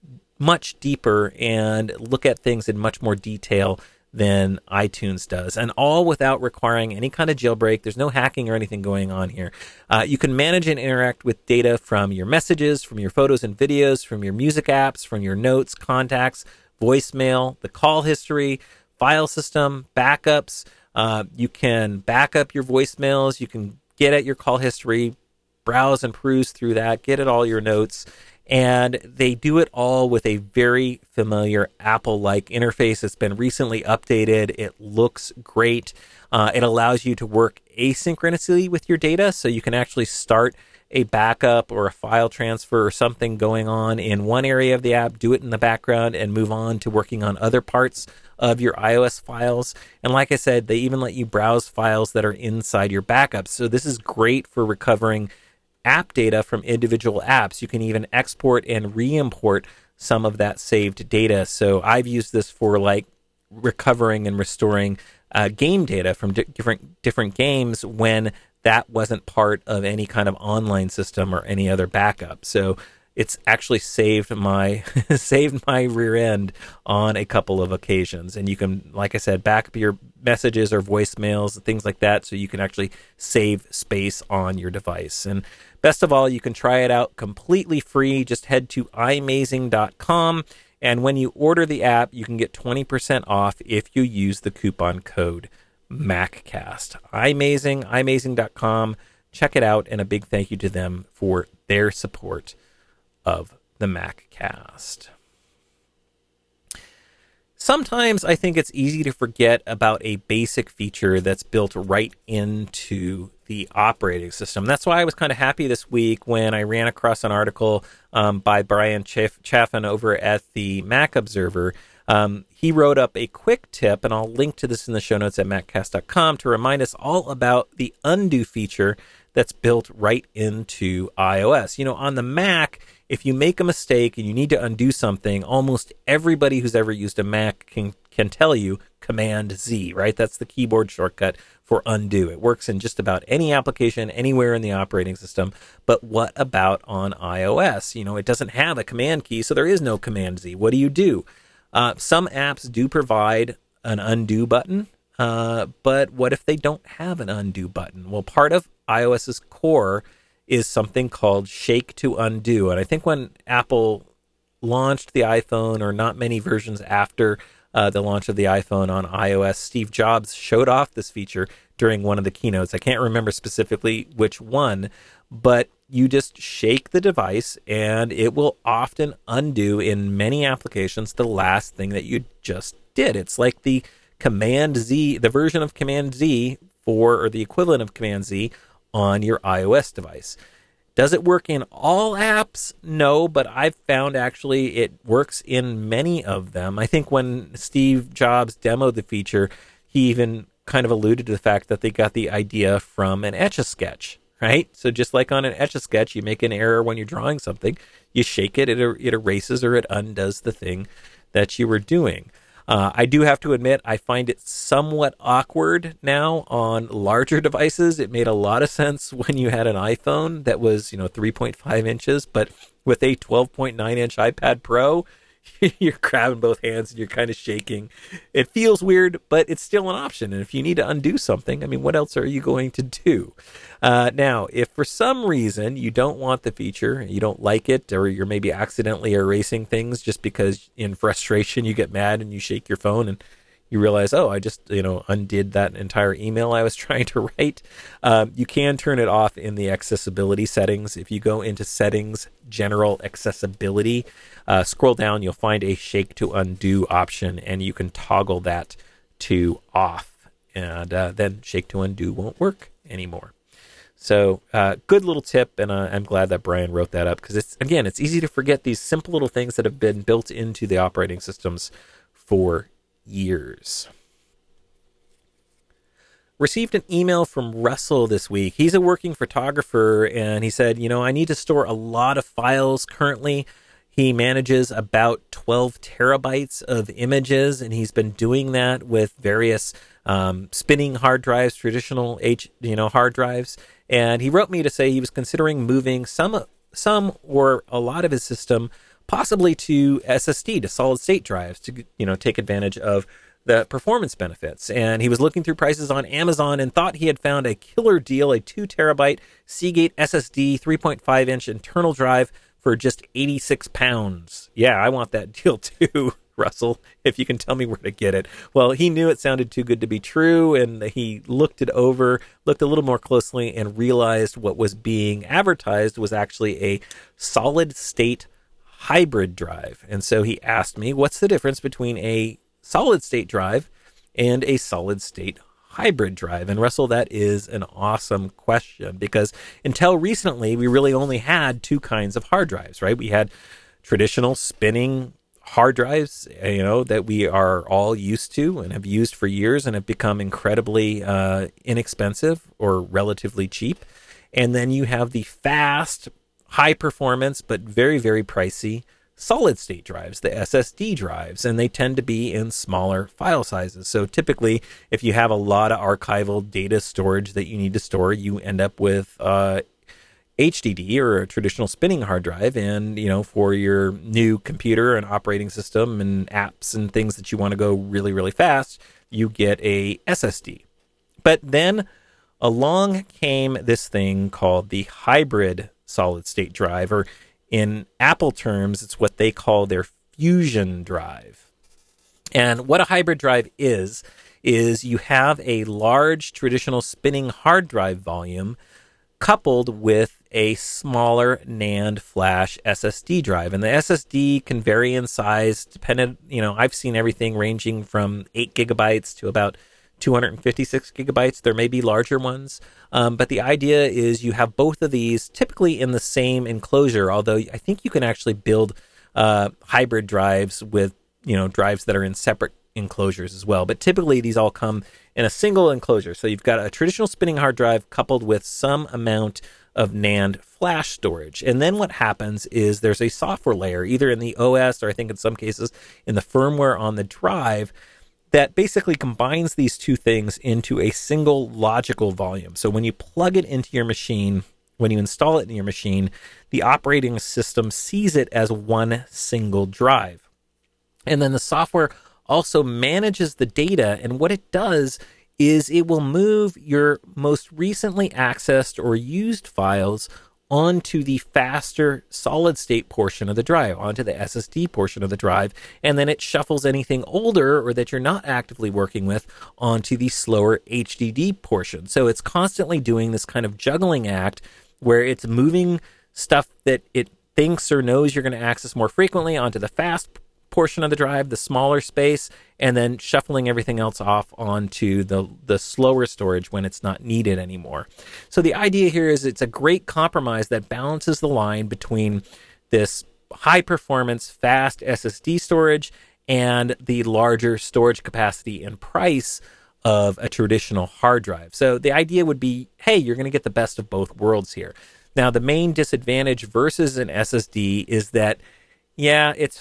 much deeper and look at things in much more detail than iTunes does, and all without requiring any kind of jailbreak. There's no hacking or anything going on here. You can manage and interact with data from your messages, from your photos and videos, from your music apps, from your notes, contacts, voicemail, the call history, file system, backups. You can back up your voicemails. You can get at your call history, browse and peruse through that, get at all your notes. And they do it all with a very familiar Apple-like interface. It's been recently updated. It looks great. It allows you to work asynchronously with your data, so you can actually start a backup or a file transfer or something going on in one area of the app, do it in the background, and move on to working on other parts of your iOS files. And like I said, they even let you browse files that are inside your backups. So this is great for recovering app data from individual apps. You can even export and re-import some of that saved data. So I've used this for like recovering and restoring game data from different games when that wasn't part of any kind of online system or any other backup. So it's actually saved my rear end on a couple of occasions. And you can, like I said, back up your messages or voicemails, things like that, so you can actually save space on your device. And best of all, you can try it out completely free. Just head to imazing.com. And when you order the app, you can get 20% off if you use the coupon code MacCast. imazing.com. Check it out, and a big thank you to them for their support of the MacCast. Sometimes I think it's easy to forget about a basic feature that's built right into the operating system. That's why I was kind of happy this week when I ran across an article by Brian Chaffin over at the Mac Observer. He wrote up a quick tip, and I'll link to this in the show notes at maccast.com to remind us all about the undo feature that's built right into iOS. You know, on the Mac, if you make a mistake and you need to undo something, almost everybody who's ever used a Mac can tell you Command-Z, right? That's the keyboard shortcut for undo. It works in just about any application, anywhere in the operating system. But what about on iOS? You know, it doesn't have a command key, so there is no Command-Z. What do? Some apps do provide an undo button, but what if they don't have an undo button? Well, part of iOS's core is something called Shake to Undo. And I think when Apple launched the iPhone, or not many versions after the launch of the iPhone on iOS, Steve Jobs showed off this feature during one of the keynotes. I can't remember specifically which one, but you just shake the device, and it will often undo in many applications the last thing that you just did. It's like the Command Z, the version of Command Z or the equivalent of Command Z on your iOS device. Does it work in all apps? No, but I've found actually it works in many of them. I think when Steve Jobs demoed the feature, he even kind of alluded to the fact that they got the idea from an Etch-a-Sketch, right? So just like on an Etch-a-Sketch, you make an error when you're drawing something, you shake it, it erases or it undoes the thing that you were doing. I do have to admit, I find it somewhat awkward now on larger devices. It made a lot of sense when you had an iPhone that was, 3.5 inches, but with a 12.9 inch iPad Pro, you're grabbing both hands and you're kind of shaking. It feels weird, but it's still an option. And if you need to undo something, I mean, what else are you going to do? Now, if for some reason you don't want the feature, you don't like it, or you're maybe accidentally erasing things just because in frustration you get mad and you shake your phone and you realize, oh, I just, undid that entire email I was trying to write. You can turn it off in the accessibility settings. If you go into settings, general accessibility, scroll down, you'll find a shake to undo option, and you can toggle that to off. And then shake to undo won't work anymore. So good little tip, and I'm glad that Brian wrote that up, because it's easy to forget these simple little things that have been built into the operating systems for years. Received an email from Russell this week. He's a working photographer, and he said, I need to store a lot of files currently. He manages about 12 terabytes of images, and he's been doing that with various spinning hard drives, traditional hard drives. And he wrote me to say he was considering moving some or a lot of his system possibly to SSD, to solid state drives, to take advantage of the performance benefits. And he was looking through prices on Amazon and thought he had found a killer deal, a 2 terabyte Seagate SSD 3.5 inch internal drive for just £86. Yeah, I want that deal too, Russell, if you can tell me where to get it. Well, he knew it sounded too good to be true, and he looked it over, looked a little more closely, and realized what was being advertised was actually a solid state hybrid drive. And so he asked me, what's the difference between a solid state drive and a solid state hybrid drive? And Russell, that is an awesome question, because until recently, we really only had two kinds of hard drives, right? We had traditional spinning hard drives, that we are all used to and have used for years and have become incredibly inexpensive or relatively cheap. And then you have the fast, high performance, but very, very pricey solid state drives, the SSD drives, and they tend to be in smaller file sizes. So typically, if you have a lot of archival data storage that you need to store, you end up with HDD or a traditional spinning hard drive. And, for your new computer and operating system and apps and things that you want to go really, really fast, you get a SSD. But then along came this thing called the hybrid solid state drive, or in Apple terms, it's what they call their Fusion drive. And what a hybrid drive is you have a large traditional spinning hard drive volume coupled with a smaller NAND flash SSD drive. And the SSD can vary in size depending, I've seen everything ranging from 8 gigabytes to about 256 gigabytes. There may be larger ones, but the idea is you have both of these typically in the same enclosure, although I think you can actually build hybrid drives with, drives that are in separate enclosures as well. But typically these all come in a single enclosure. So you've got a traditional spinning hard drive coupled with some amount of NAND flash storage. And then what happens is there's a software layer, either in the OS or I think in some cases in the firmware on the drive, that basically combines these two things into a single logical volume. So when you plug it into your machine, when you install it in your machine, the operating system sees it as one single drive. And then the software also manages the data, and what it does is it will move your most recently accessed or used files onto the faster solid state portion of the drive, onto the SSD portion of the drive, and then it shuffles anything older or that you're not actively working with onto the slower HDD portion. So it's constantly doing this kind of juggling act where it's moving stuff that it thinks or knows you're going to access more frequently onto the fast portion of the drive, the smaller space, and then shuffling everything else off onto the slower storage when it's not needed anymore. So the idea here is it's a great compromise that balances the line between this high performance, fast SSD storage and the larger storage capacity and price of a traditional hard drive. So the idea would be, hey, you're going to get the best of both worlds here. Now, the main disadvantage versus an SSD is that, yeah, it's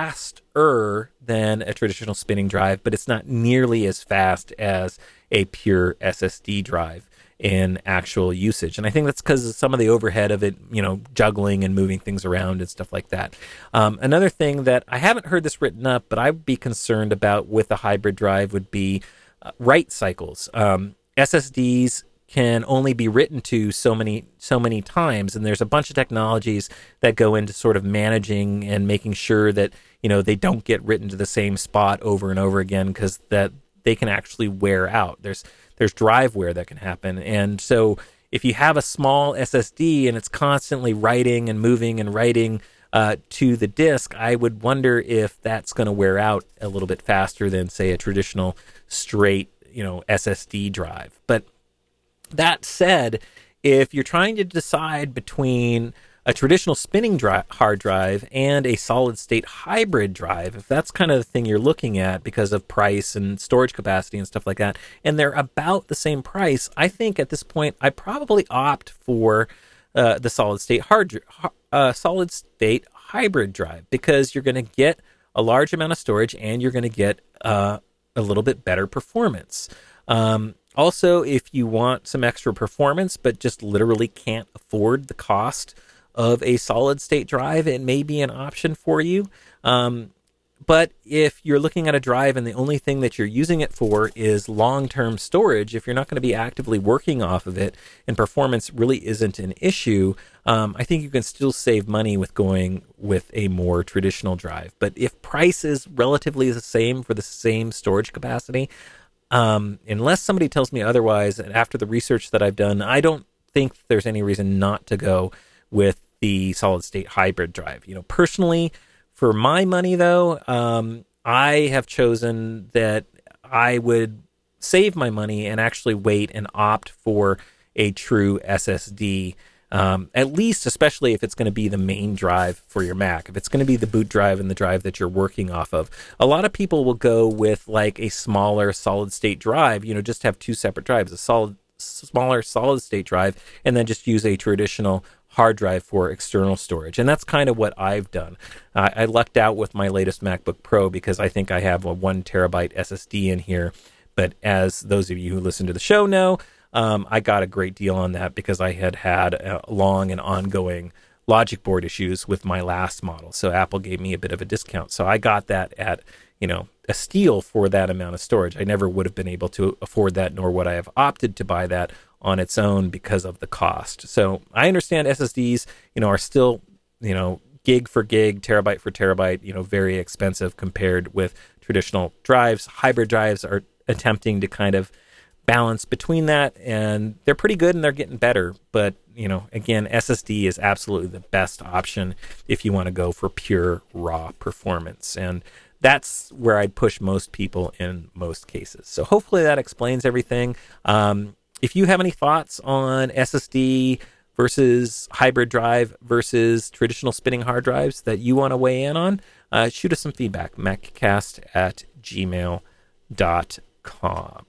faster than a traditional spinning drive, but it's not nearly as fast as a pure SSD drive in actual usage. And I think that's because of some of the overhead of it, juggling and moving things around and stuff like that. Another thing that I haven't heard this written up, but I would be concerned about with a hybrid drive would be write cycles. SSDs can only be written to so many times, and there's a bunch of technologies that go into sort of managing and making sure that they don't get written to the same spot over and over again, because that they can actually wear out. There's drive wear that can happen, and so if you have a small SSD and it's constantly writing and moving and writing to the disk, I would wonder if that's going to wear out a little bit faster than, say, a traditional straight SSD drive. But that said, if you're trying to decide between a traditional spinning hard drive and a solid-state hybrid drive, if that's kind of the thing you're looking at because of price and storage capacity and stuff like that, and they're about the same price, I think at this point I'd probably opt for the solid-state solid-state hybrid drive, because you're going to get a large amount of storage and you're going to get a little bit better performance. Also, if you want some extra performance but just literally can't afford the cost of a solid-state drive, it may be an option for you. But if you're looking at a drive and the only thing that you're using it for is long-term storage, if you're not going to be actively working off of it and performance really isn't an issue, I think you can still save money with going with a more traditional drive. But if price is relatively the same for the same storage capacity, unless somebody tells me otherwise, and after the research that I've done, I don't think there's any reason not to go with the solid-state hybrid drive. Personally, for my money, though, I have chosen that I would save my money and actually wait and opt for a true SSD, at least, especially if it's going to be the main drive for your Mac. If it's going to be the boot drive and the drive that you're working off of. A lot of people will go with like a smaller solid-state drive, just have two separate drives, a smaller solid-state drive, and then just use a traditional hard drive for external storage. And that's kind of what I've done. I lucked out with my latest MacBook Pro because I think I have a 1 terabyte SSD in here. But as those of you who listen to the show know, I got a great deal on that because I had long and ongoing logic board issues with my last model. So Apple gave me a bit of a discount. So I got that at, a steal for that amount of storage. I never would have been able to afford that, nor would I have opted to buy that on its own because of the cost. So I understand SSDs, are still, gig for gig, terabyte for terabyte, very expensive compared with traditional drives. Hybrid drives are attempting to kind of balance between that, and they're pretty good and they're getting better. But, again, SSD is absolutely the best option if you want to go for pure raw performance. And that's where I'd push most people in most cases. So hopefully that explains everything. If you have any thoughts on SSD versus hybrid drive versus traditional spinning hard drives that you want to weigh in on, shoot us some feedback, maccast@gmail.com.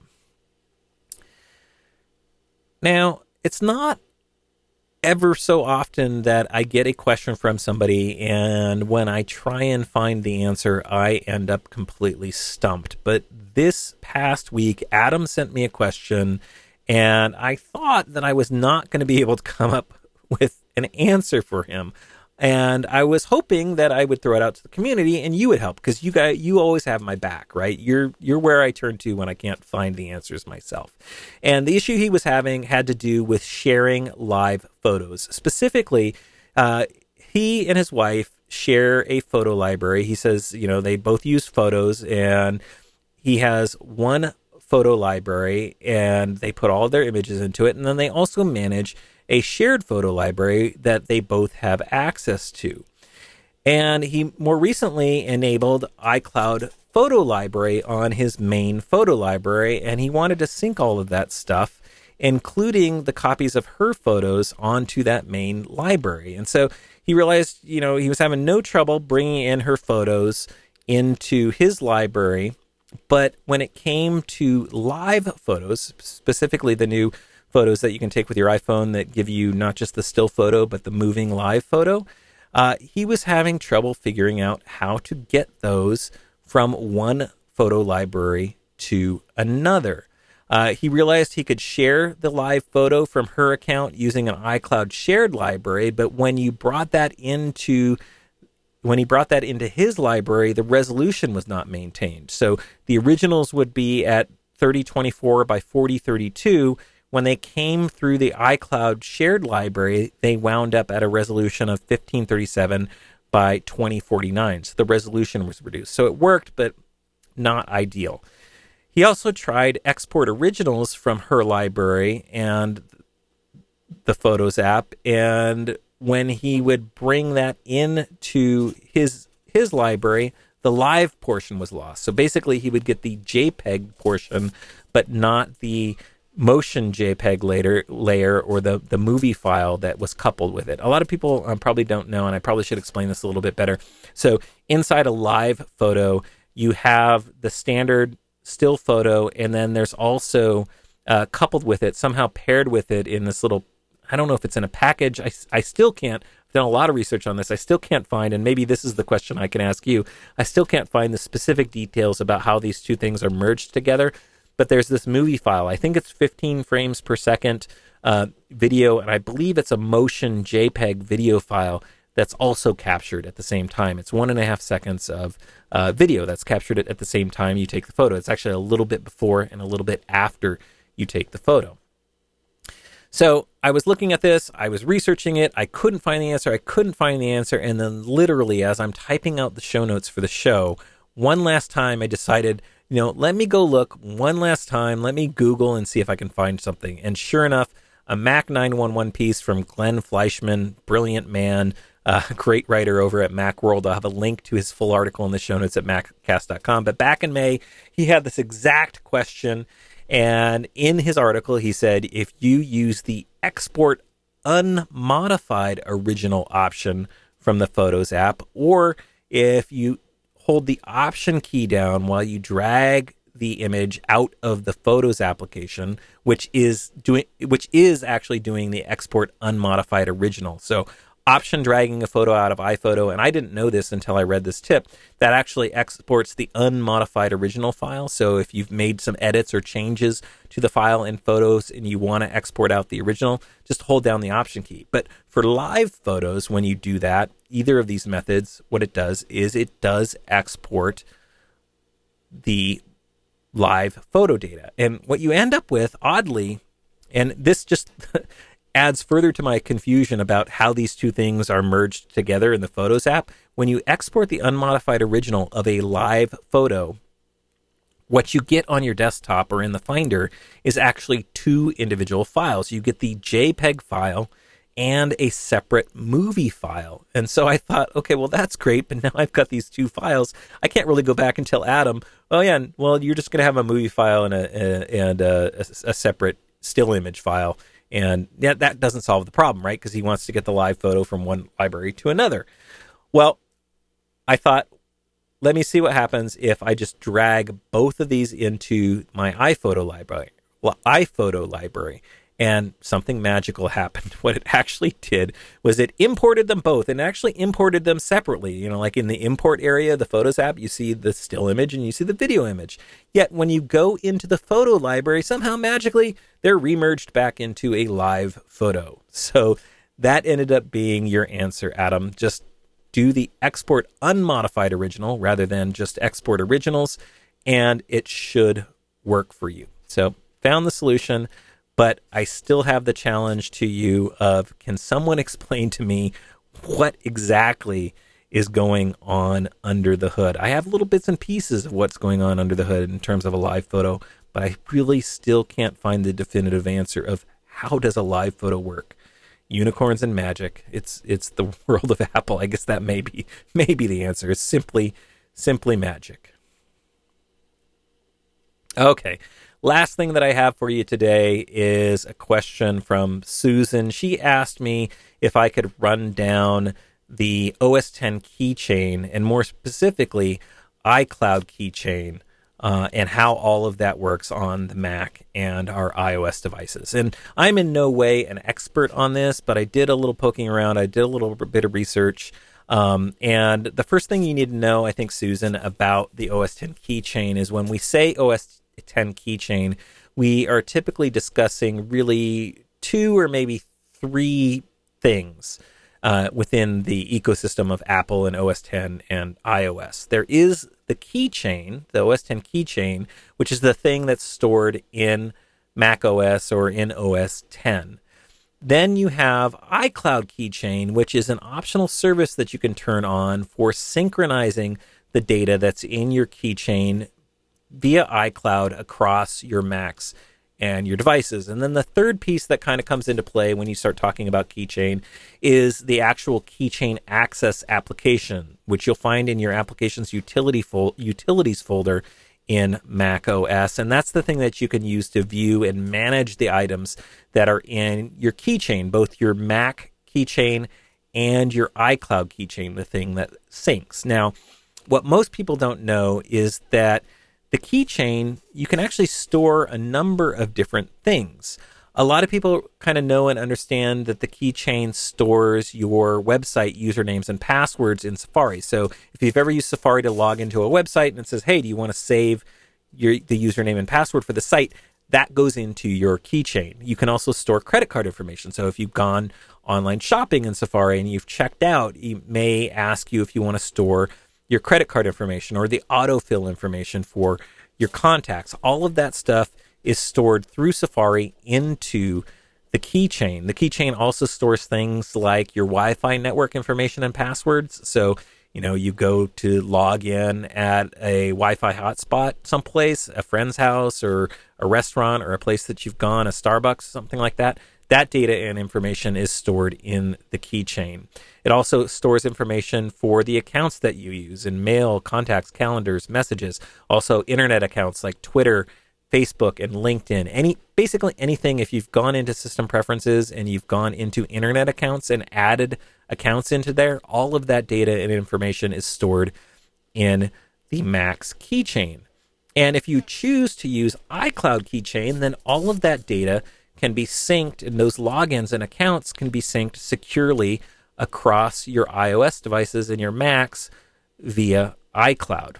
Now, it's not ever so often that I get a question from somebody, and when I try and find the answer, I end up completely stumped. But this past week, Adam sent me a question, and I thought that I was not going to be able to come up with an answer for him. And I was hoping that I would throw it out to the community and you would help, because you always have my back, right? You're where I turn to when I can't find the answers myself. And the issue he was having had to do with sharing live photos. Specifically, he and his wife share a photo library. He says, they both use photos, and he has one photo library and they put all their images into it. And then they also manage a shared photo library that they both have access to. And he more recently enabled iCloud Photo Library on his main photo library, and he wanted to sync all of that stuff, including the copies of her photos, onto that main library. And so he realized, he was having no trouble bringing in her photos into his library. But when it came to live photos, specifically the new photos that you can take with your iPhone that give you not just the still photo, but the moving live photo, he was having trouble figuring out how to get those from one photo library to another. He realized he could share the live photo from her account using an iCloud shared library, but when he brought that into his library, the resolution was not maintained. So the originals would be at 3024 by 4032. When they came through the iCloud shared library, they wound up at a resolution of 1537 by 2049. So the resolution was reduced. So it worked, but not ideal. He also tried export originals from her library and the Photos app, and when he would bring that into his library, the live portion was lost. So basically, he would get the JPEG portion, but not the motion JPEG layer or the movie file that was coupled with it. A lot of people probably don't know, and I probably should explain this a little bit better. So inside a live photo, you have the standard still photo, and then there's also coupled with it, somehow paired with it in this little, I don't know if it's in a package. I still can't, I've done a lot of research on this. I still can't find, and maybe this is the question I can ask you, I still can't find the specific details about how these two things are merged together. But there's this movie file. I think it's 15 frames per second video, and I believe it's a motion JPEG video file that's also captured at the same time. It's 1.5 seconds of video that's captured at the same time you take the photo. It's actually a little bit before and a little bit after you take the photo. So I was looking at this, I was researching it, I couldn't find the answer, and then literally as I'm typing out the show notes for the show, one last time I decided, let me go look one last time, let me Google and see if I can find something. And sure enough, a Mac 911 piece from Glenn Fleischman, brilliant man, great writer over at Macworld. I'll have a link to his full article in the show notes at maccast.com. But back in May, he had this exact question. And in his article, he said, if you use the export unmodified original option from the Photos app, or if you hold the Option key down while you drag the image out of the Photos application, which is actually doing the export unmodified original. So Option dragging a photo out of iPhoto, and I didn't know this until I read this tip, that actually exports the unmodified original file. So if you've made some edits or changes to the file in Photos and you want to export out the original, just hold down the Option key. But for live photos, when you do that, either of these methods, what it does is it does export the live photo data. And what you end up with, oddly, and this just adds further to my confusion about how these two things are merged together in the Photos app. When you export the unmodified original of a live photo, what you get on your desktop or in the Finder is actually two individual files. You get the JPEG file and a separate movie file. And so I thought, okay, well, that's great, but now I've got these two files. I can't really go back and tell Adam, oh yeah, well, you're just going to have a movie file and a separate still image file. And that doesn't solve the problem, right? Because he wants to get the live photo from one library to another. Well, I thought, let me see what happens if I just drag both of these into my iPhoto library. And something magical happened. What it actually did was it imported them both, and actually imported them separately. Like in the import area of the Photos app, you see the still image and you see the video image. Yet when you go into the photo library, somehow magically, they're remerged back into a live photo. So that ended up being your answer, Adam. Just do the export unmodified original rather than just export originals, and it should work for you. So found the solution. But I still have the challenge to you of, can someone explain to me what exactly is going on under the hood? I have little bits and pieces of what's going on under the hood in terms of a live photo, but I really still can't find the definitive answer of how does a live photo work. unicorns and magic. It's the world of Apple. I guess that may be the answer. It's simply magic. Okay. Last thing that I have for you today is a question from Susan. She asked me if I could run down the OS X keychain, and more specifically, iCloud keychain, and how all of that works on the Mac and our iOS devices. And I'm in no way an expert on this, but I did a little poking around. I did a little bit of research. And the first thing you need to know, I think, Susan, about the OS X keychain is when we say OS X keychain, we are typically discussing really 2 or maybe 3 things within the ecosystem of Apple and OS X and iOS. There is the keychain, the OS X keychain, which is the thing that's stored in Mac OS or in OS X. Then you have iCloud keychain, which is an optional service that you can turn on for synchronizing the data that's in your keychain via iCloud across your Macs and your devices. And then the third piece that kind of comes into play when you start talking about keychain is the actual keychain access application, which you'll find in your applications utilities folder in Mac OS. And that's the thing that you can use to view and manage the items that are in your keychain, both your Mac keychain and your iCloud keychain, the thing that syncs. Now, what most people don't know is that the keychain, you can actually store a number of different things. A lot of people kind of know and understand that the keychain stores your website usernames and passwords in Safari. So if you've ever used Safari to log into a website and it says, hey, do you want to save the username and password for the site? That goes into your keychain. You can also store credit card information. So if you've gone online shopping in Safari and you've checked out, it may ask you if you want to store your credit card information or the autofill information for your contacts. All of that stuff is stored through Safari into the keychain. The keychain also stores things like your Wi-Fi network information and passwords. So, you go to log in at a Wi-Fi hotspot someplace, a friend's house or a restaurant or a place that you've gone, a Starbucks, something like that. That data and information is stored in the keychain. It also stores information for the accounts that you use in mail, contacts, calendars, messages, also internet accounts like Twitter, Facebook, and LinkedIn. Basically anything. If you've gone into system preferences and you've gone into internet accounts and added accounts into there, all of that data and information is stored in the Mac's keychain. And if you choose to use iCloud keychain, then all of that data can be synced, and those logins and accounts can be synced securely across your iOS devices and your Macs via iCloud.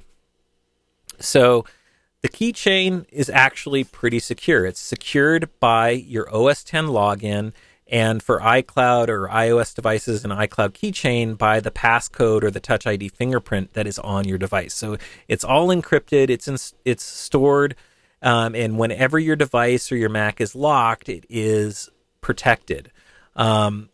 So the keychain is actually pretty secure. It's secured by your OS X login, and for iCloud or iOS devices and iCloud keychain by the passcode or the Touch ID fingerprint that is on your device. So it's all encrypted. It's stored. And whenever your device or your Mac is locked, it is protected. When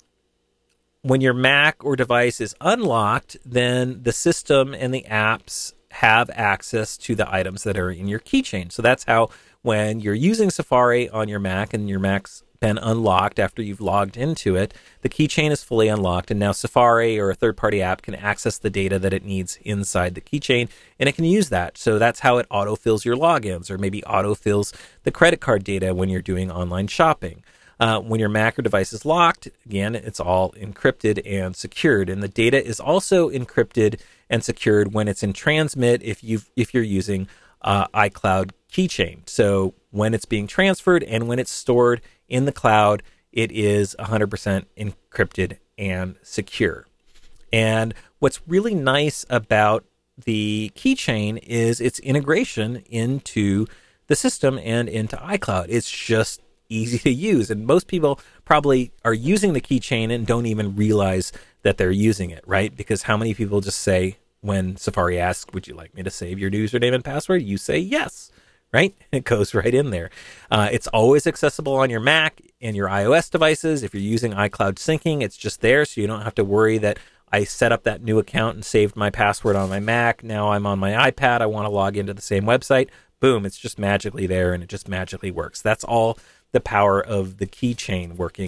your Mac or device is unlocked, then the system and the apps have access to the items that are in your keychain. So that's how when you're using Safari on your Mac and your Mac's been unlocked after you've logged into it, the keychain is fully unlocked, and now Safari or a third-party app can access the data that it needs inside the keychain, and it can use that. So that's how it autofills your logins, or maybe autofills the credit card data when you're doing online shopping. When your Mac or device is locked, again, it's all encrypted and secured, and the data is also encrypted and secured when it's in transmit if you're using iCloud keychain. So when it's being transferred and when it's stored in the cloud, it is 100% encrypted and secure. And what's really nice about the keychain is its integration into the system and into iCloud. It's just easy to use, and most people probably are using the keychain and don't even realize that they're using it, right? Because how many people just say, when Safari asks, would you like me to save your username and password? You say yes, right? It goes right in there. It's always accessible on your Mac and your iOS devices. If you're using iCloud syncing, it's just there, so you don't have to worry that I set up that new account and saved my password on my Mac. Now I'm on my iPad. I want to log into the same website. Boom, it's just magically there, and it just magically works. That's all the power of the keychain working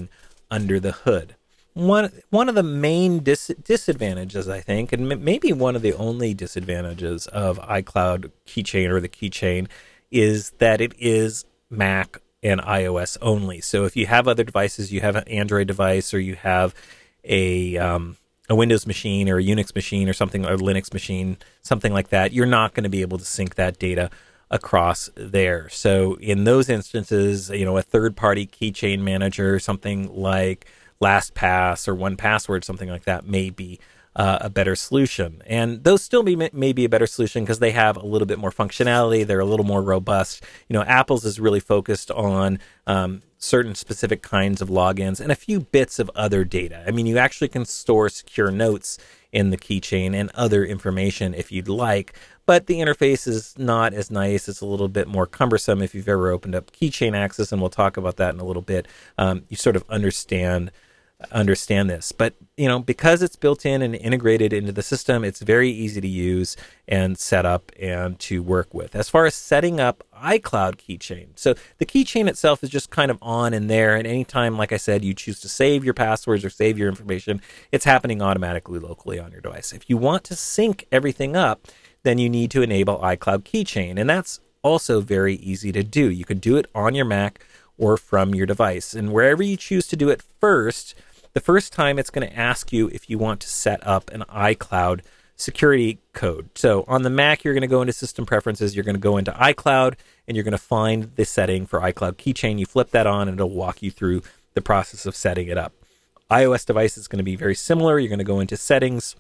under the hood. One of the main disadvantages, I think, and maybe one of the only disadvantages of iCloud Keychain or the Keychain, is that it is Mac and iOS only. So if you have other devices, you have an Android device, or you have a Windows machine or a Unix machine or something, or Linux machine, something like that, you're not going to be able to sync that data across there. So in those instances, a third-party keychain manager, something like LastPass or 1Password, something like that, may be a better solution. And those still may be a better solution because they have a little bit more functionality. They're a little more robust. Apple's is really focused on certain specific kinds of logins and a few bits of other data. I mean, you actually can store secure notes in the keychain and other information if you'd like, but the interface is not as nice. It's a little bit more cumbersome if you've ever opened up Keychain Access, and we'll talk about that in a little bit. You sort of understand this, but because it's built in and integrated into the system, it's very easy to use and set up and to work with. As far as setting up iCloud Keychain, so the keychain itself is just kind of on in there, and anytime, like I said, you choose to save your passwords or save your information, it's happening automatically locally on your device. If you want to sync everything up, then you need to enable iCloud Keychain, and that's also very easy to do. You can do it on your Mac or from your device, and wherever you choose to do it first, the first time it's going to ask you if you want to set up an iCloud security code. So on the Mac, you're going to go into System Preferences, you're going to go into iCloud, and you're going to find the setting for iCloud Keychain. You flip that on, and it'll walk you through the process of setting it up. iOS device is going to be very similar. You're going to go into Settings,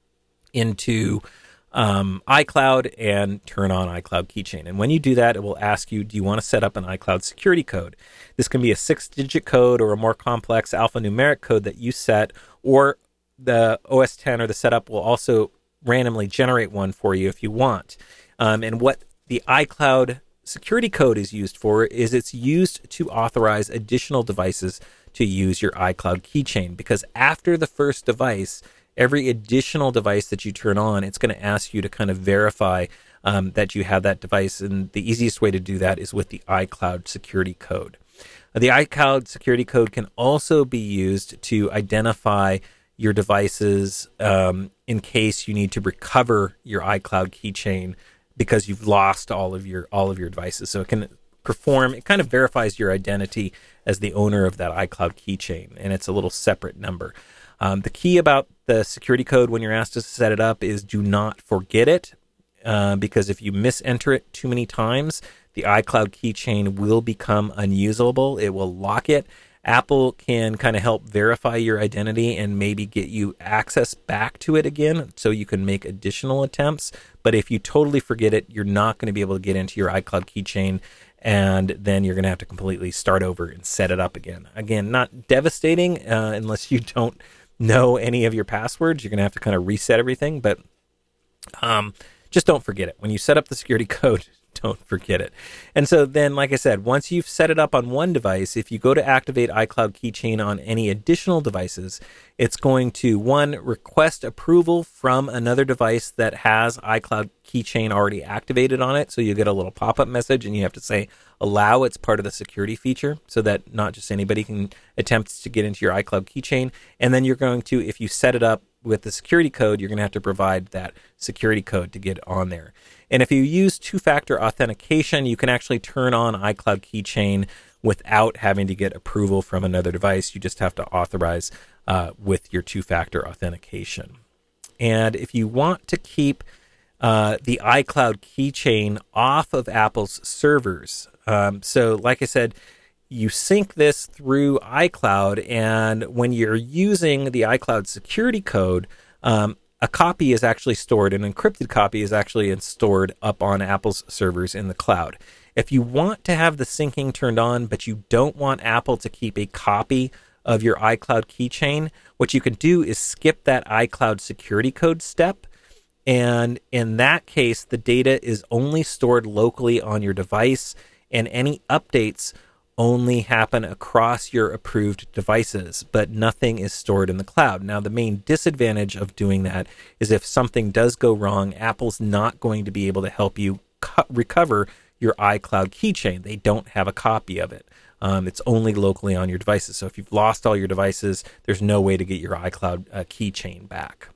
into iCloud, and turn on iCloud Keychain. And when you do that, it will ask you, do you want to set up an iCloud security code? This can be a 6-digit code or a more complex alphanumeric code that you set, or the OS X or the setup will also randomly generate one for you if you want. And what the iCloud security code is used for is it's used to authorize additional devices to use your iCloud Keychain, because after the first device, every additional device that you turn on, it's going to ask you to kind of verify that you have that device. And the easiest way to do that is with the iCloud security code. The iCloud security code can also be used to identify your devices in case you need to recover your iCloud keychain because you've lost all of your devices. So it kind of verifies your identity as the owner of that iCloud keychain, and it's a little separate number. The key about the security code when you're asked to set it up is do not forget it, because if you misenter it too many times, the iCloud keychain will become unusable. It will lock it. Apple can kind of help verify your identity and maybe get you access back to it again so you can make additional attempts. But if you totally forget it, you're not going to be able to get into your iCloud keychain, and then you're going to have to completely start over and set it up again. Again, not devastating unless you don't know any of your passwords. You're going to have to kind of reset everything, but just don't forget it. When you set up the security code, don't forget it. And so then, like I said, once you've set it up on one device, if you go to activate iCloud Keychain on any additional devices, it's going to, one, request approval from another device that has iCloud Keychain already activated on it. So you get a little pop-up message and you have to say, allow. It's part of the security feature so that not just anybody can attempt to get into your iCloud Keychain. And then you're going to, if you set it up with the security code, you're going to have to provide that security code to get on there. And if you use two-factor authentication, you can actually turn on iCloud Keychain without having to get approval from another device. You just have to authorize with your two-factor authentication. And if you want to keep the iCloud Keychain off of Apple's servers, so like I said, you sync this through iCloud, and when you're using the iCloud security code, a copy is actually stored, an encrypted copy is actually stored up on Apple's servers in the cloud. If you want to have the syncing turned on, but you don't want Apple to keep a copy of your iCloud keychain, what you can do is skip that iCloud security code step. And in that case, the data is only stored locally on your device, and any updates only happen across your approved devices, but nothing is stored in the cloud. Now, the main disadvantage of doing that is if something does go wrong, Apple's not going to be able to help you recover your iCloud keychain. They don't have a copy of it. It's only locally on your devices. So if you've lost all your devices, there's no way to get your iCloud keychain back.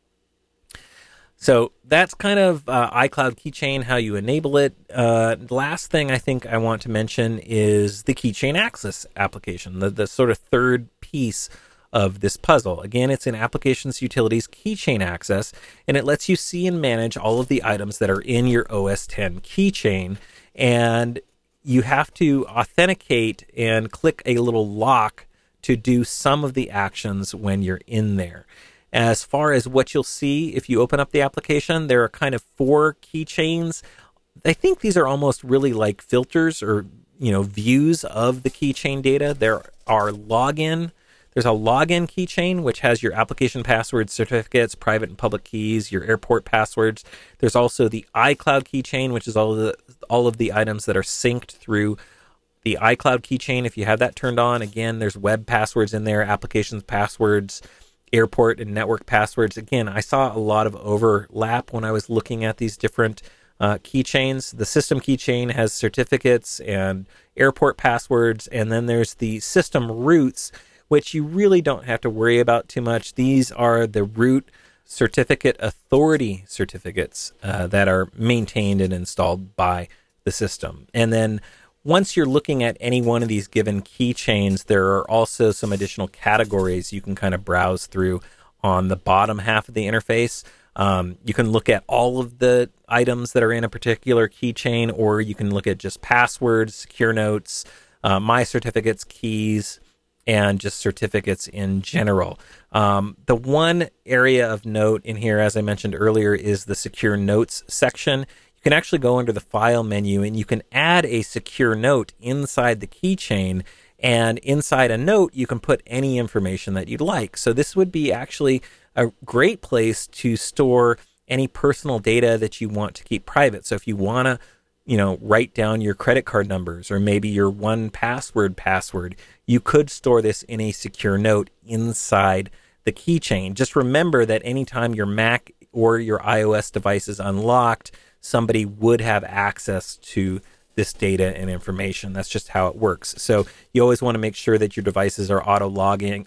So that's kind of iCloud Keychain, how you enable it. The last thing I think I want to mention is the Keychain Access application, the sort of third piece of this puzzle. Again, it's in Applications Utilities Keychain Access, and it lets you see and manage all of the items that are in your OS X keychain. And you have to authenticate and click a little lock to do some of the actions when you're in there. As far as what you'll see if you open up the application, there are kind of 4 keychains. I think these are almost really like filters or views of the keychain data. There are There's a login keychain, which has your application passwords, certificates, private and public keys, your airport passwords. There's also the iCloud keychain, which is all of the items that are synced through the iCloud keychain. If you have that turned on, again, there's web passwords in there, applications passwords, airport and network passwords. Again, I saw a lot of overlap when I was looking at these different keychains. The system keychain has certificates and airport passwords, and then there's the system roots, which you really don't have to worry about too much. These are the root certificate authority certificates that are maintained and installed by the system. And then once you're looking at any one of these given keychains, there are also some additional categories you can kind of browse through on the bottom half of the interface. You can look at all of the items that are in a particular keychain, or you can look at just passwords, secure notes, my certificates, keys, and just certificates in general. The one area of note in here, as I mentioned earlier, is the secure notes section. You can actually go under the file menu and you can add a secure note inside the keychain, and inside a note you can put any information that you'd like. So this would be actually a great place to store any personal data that you want to keep private. So if you want to write down your credit card numbers or maybe your 1Password password, you could store this in a secure note inside the keychain. Just remember that anytime your Mac or your iOS device is unlocked, somebody would have access to this data and information. That's just how it works. So you always want to make sure that your devices are auto-locking,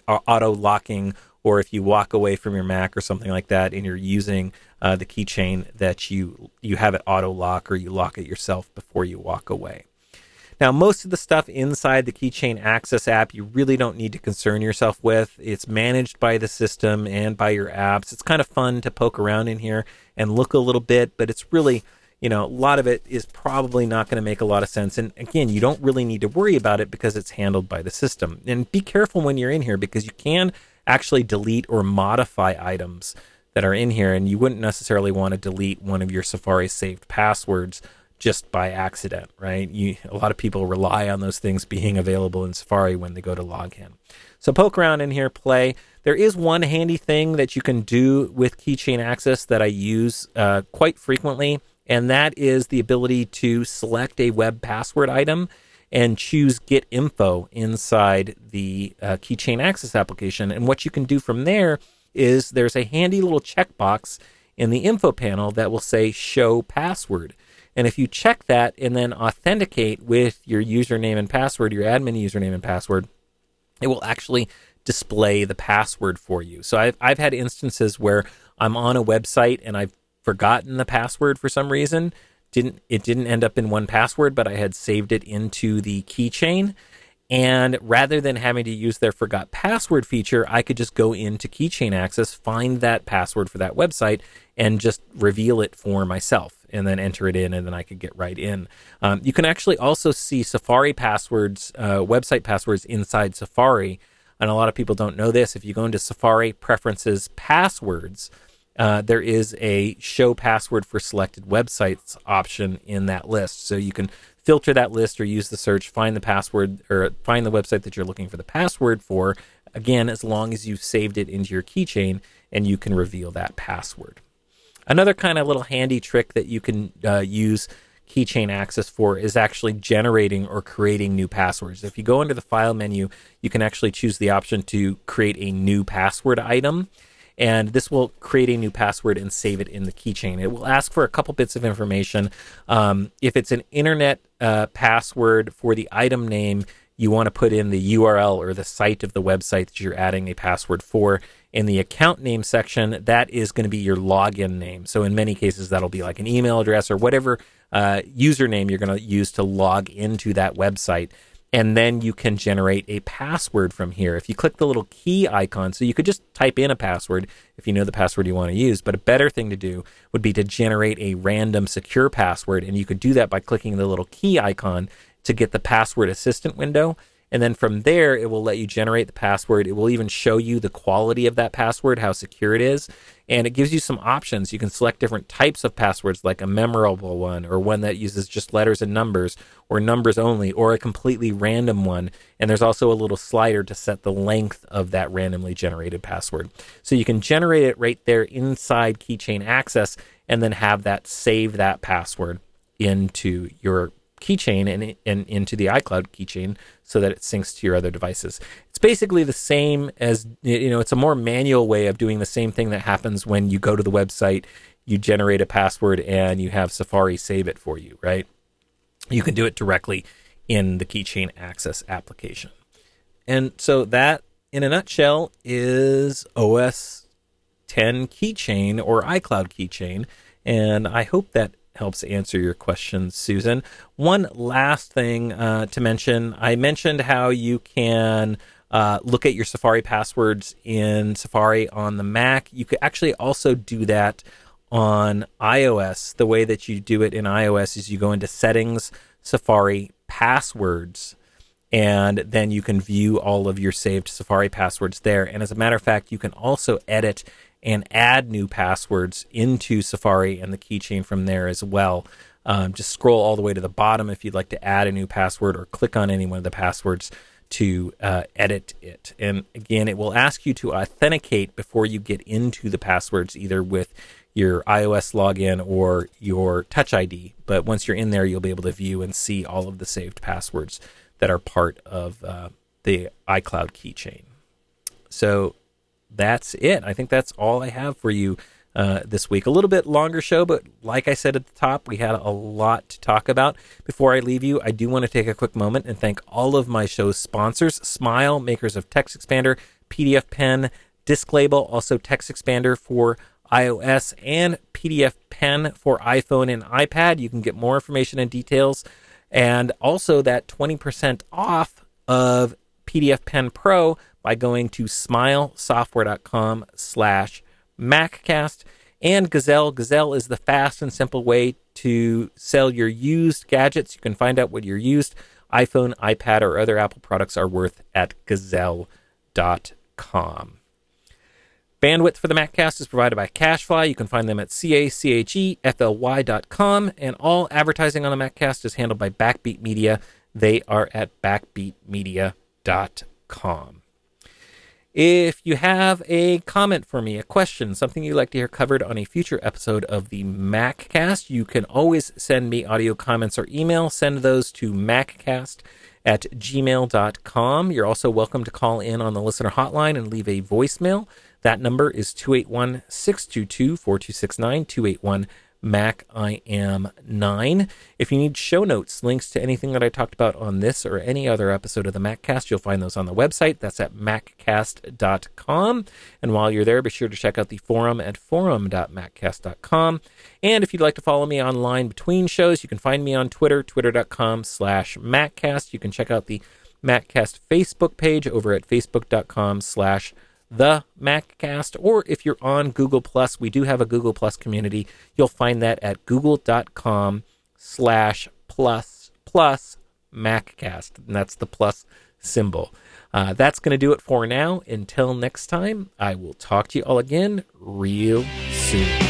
or if you walk away from your Mac or something like that and you're using the keychain, that you have it auto-lock or you lock it yourself before you walk away. Now, most of the stuff inside the Keychain Access app, you really don't need to concern yourself with. It's managed by the system and by your apps. It's kind of fun to poke around in here and look a little bit, but it's really, a lot of it is probably not going to make a lot of sense. And again, you don't really need to worry about it because it's handled by the system. And be careful when you're in here, because you can actually delete or modify items that are in here, and you wouldn't necessarily want to delete one of your Safari saved passwords just by accident, right? A lot of people rely on those things being available in Safari when they go to log in. So poke around in here, play. There is one handy thing that you can do with Keychain Access that I use quite frequently, and that is the ability to select a web password item and choose Get Info inside the Keychain Access application. And what you can do from there is there's a handy little checkbox in the info panel that will say Show Password. And if you check that and then authenticate with your username and password, your admin username and password, it will actually display the password for you. So I've had instances where I'm on a website and I've forgotten the password for some reason. It didn't end up in 1Password, but I had saved it into the keychain. And rather than having to use their forgot password feature, I could just go into Keychain Access, find that password for that website, and just reveal it for myself, and then enter it in, and then I could get right in. You can actually also see Safari passwords, website passwords inside Safari, and a lot of people don't know this. If you go into Safari Preferences Passwords, there is a Show Password for Selected Websites option in that list. So you can filter that list or use the search, find the password or find the website that you're looking for the password for, again, as long as you've saved it into your keychain, and you can reveal that password. Another kind of little handy trick that you can use Keychain Access for is actually generating or creating new passwords. If you go into the file menu, you can actually choose the option to create a new password item. And this will create a new password and save it in the keychain. It will ask for a couple bits of information. If it's an internet password for the item name, you want to put in the URL or the site of the website that you're adding a password for. In the account name section, that is going to be your login name. So in many cases, that'll be like an email address or whatever username you're going to use to log into that website. And then you can generate a password from here. If you click the little key icon, so you could just type in a password if you know the password you want to use, but a better thing to do would be to generate a random secure password. And you could do that by clicking the little key icon to get the password assistant window. And then from there, it will let you generate the password. It will even show you the quality of that password, how secure it is. And it gives you some options. You can select different types of passwords, like a memorable one, or one that uses just letters and numbers, or numbers only, or a completely random one. And there's also a little slider to set the length of that randomly generated password. So you can generate it right there inside Keychain Access, and then have that save that password into your keychain and into the iCloud keychain so that it syncs to your other devices. It's basically the same as, it's a more manual way of doing the same thing that happens when you go to the website, you generate a password, and you have Safari save it for you, right? You can do it directly in the Keychain Access application. And so that, in a nutshell, is OS X Keychain or iCloud Keychain. And I hope that helps answer your questions, Susan. One last thing to mention. I mentioned how you can look at your Safari passwords in Safari on the Mac. You could actually also do that on iOS. The way that you do it in iOS is you go into Settings, Safari, Passwords, and then you can view all of your saved Safari passwords there. And as a matter of fact, you can also edit and add new passwords into Safari and the keychain from there as well. Just scroll all the way to the bottom if you'd like to add a new password, or click on any one of the passwords to edit it. And again, it will ask you to authenticate before you get into the passwords, either with your iOS login or your Touch ID. But once you're in there, you'll be able to view and see all of the saved passwords that are part of the iCloud keychain. So that's it. I think that's all I have for you this week. A little bit longer show, but like I said at the top, we had a lot to talk about. Before I leave you, I do want to take a quick moment and thank all of my show's sponsors: Smile, makers of TextExpander, PDF Pen, DiskLabel, also TextExpander for iOS, and PDF Pen for iPhone and iPad. You can get more information and details, and also that 20% off of PDF Pen Pro by going to smilesoftware.com/MacCast. And Gazelle. Gazelle is the fast and simple way to sell your used gadgets. You can find out what your used iPhone, iPad, or other Apple products are worth at Gazelle.com. Bandwidth for the MacCast is provided by CacheFly. You can find them at CacheFly.com. And all advertising on the MacCast is handled by Backbeat Media. They are at backbeatmedia.com. If you have a comment for me, a question, something you'd like to hear covered on a future episode of the MacCast, you can always send me audio comments or email. Send those to maccast@gmail.com. You're also welcome to call in on the listener hotline and leave a voicemail. That number is 281-622-4269, 281-MAC-I-AM-9. If you need show notes, links to anything that I talked about on this or any other episode of the MacCast, you'll find those on the website. That's at maccast.com. And while you're there, be sure to check out the forum at forum.maccast.com. And if you'd like to follow me online between shows, you can find me on Twitter, twitter.com/MacCast. You can check out the MacCast Facebook page over at facebook.com/the MacCast, or if you're on Google Plus, we do have a Google Plus community. You'll find that at google.com/++MacCast, and that's the plus symbol. That's going to do it for now. Until next time, I will talk to you all again real soon.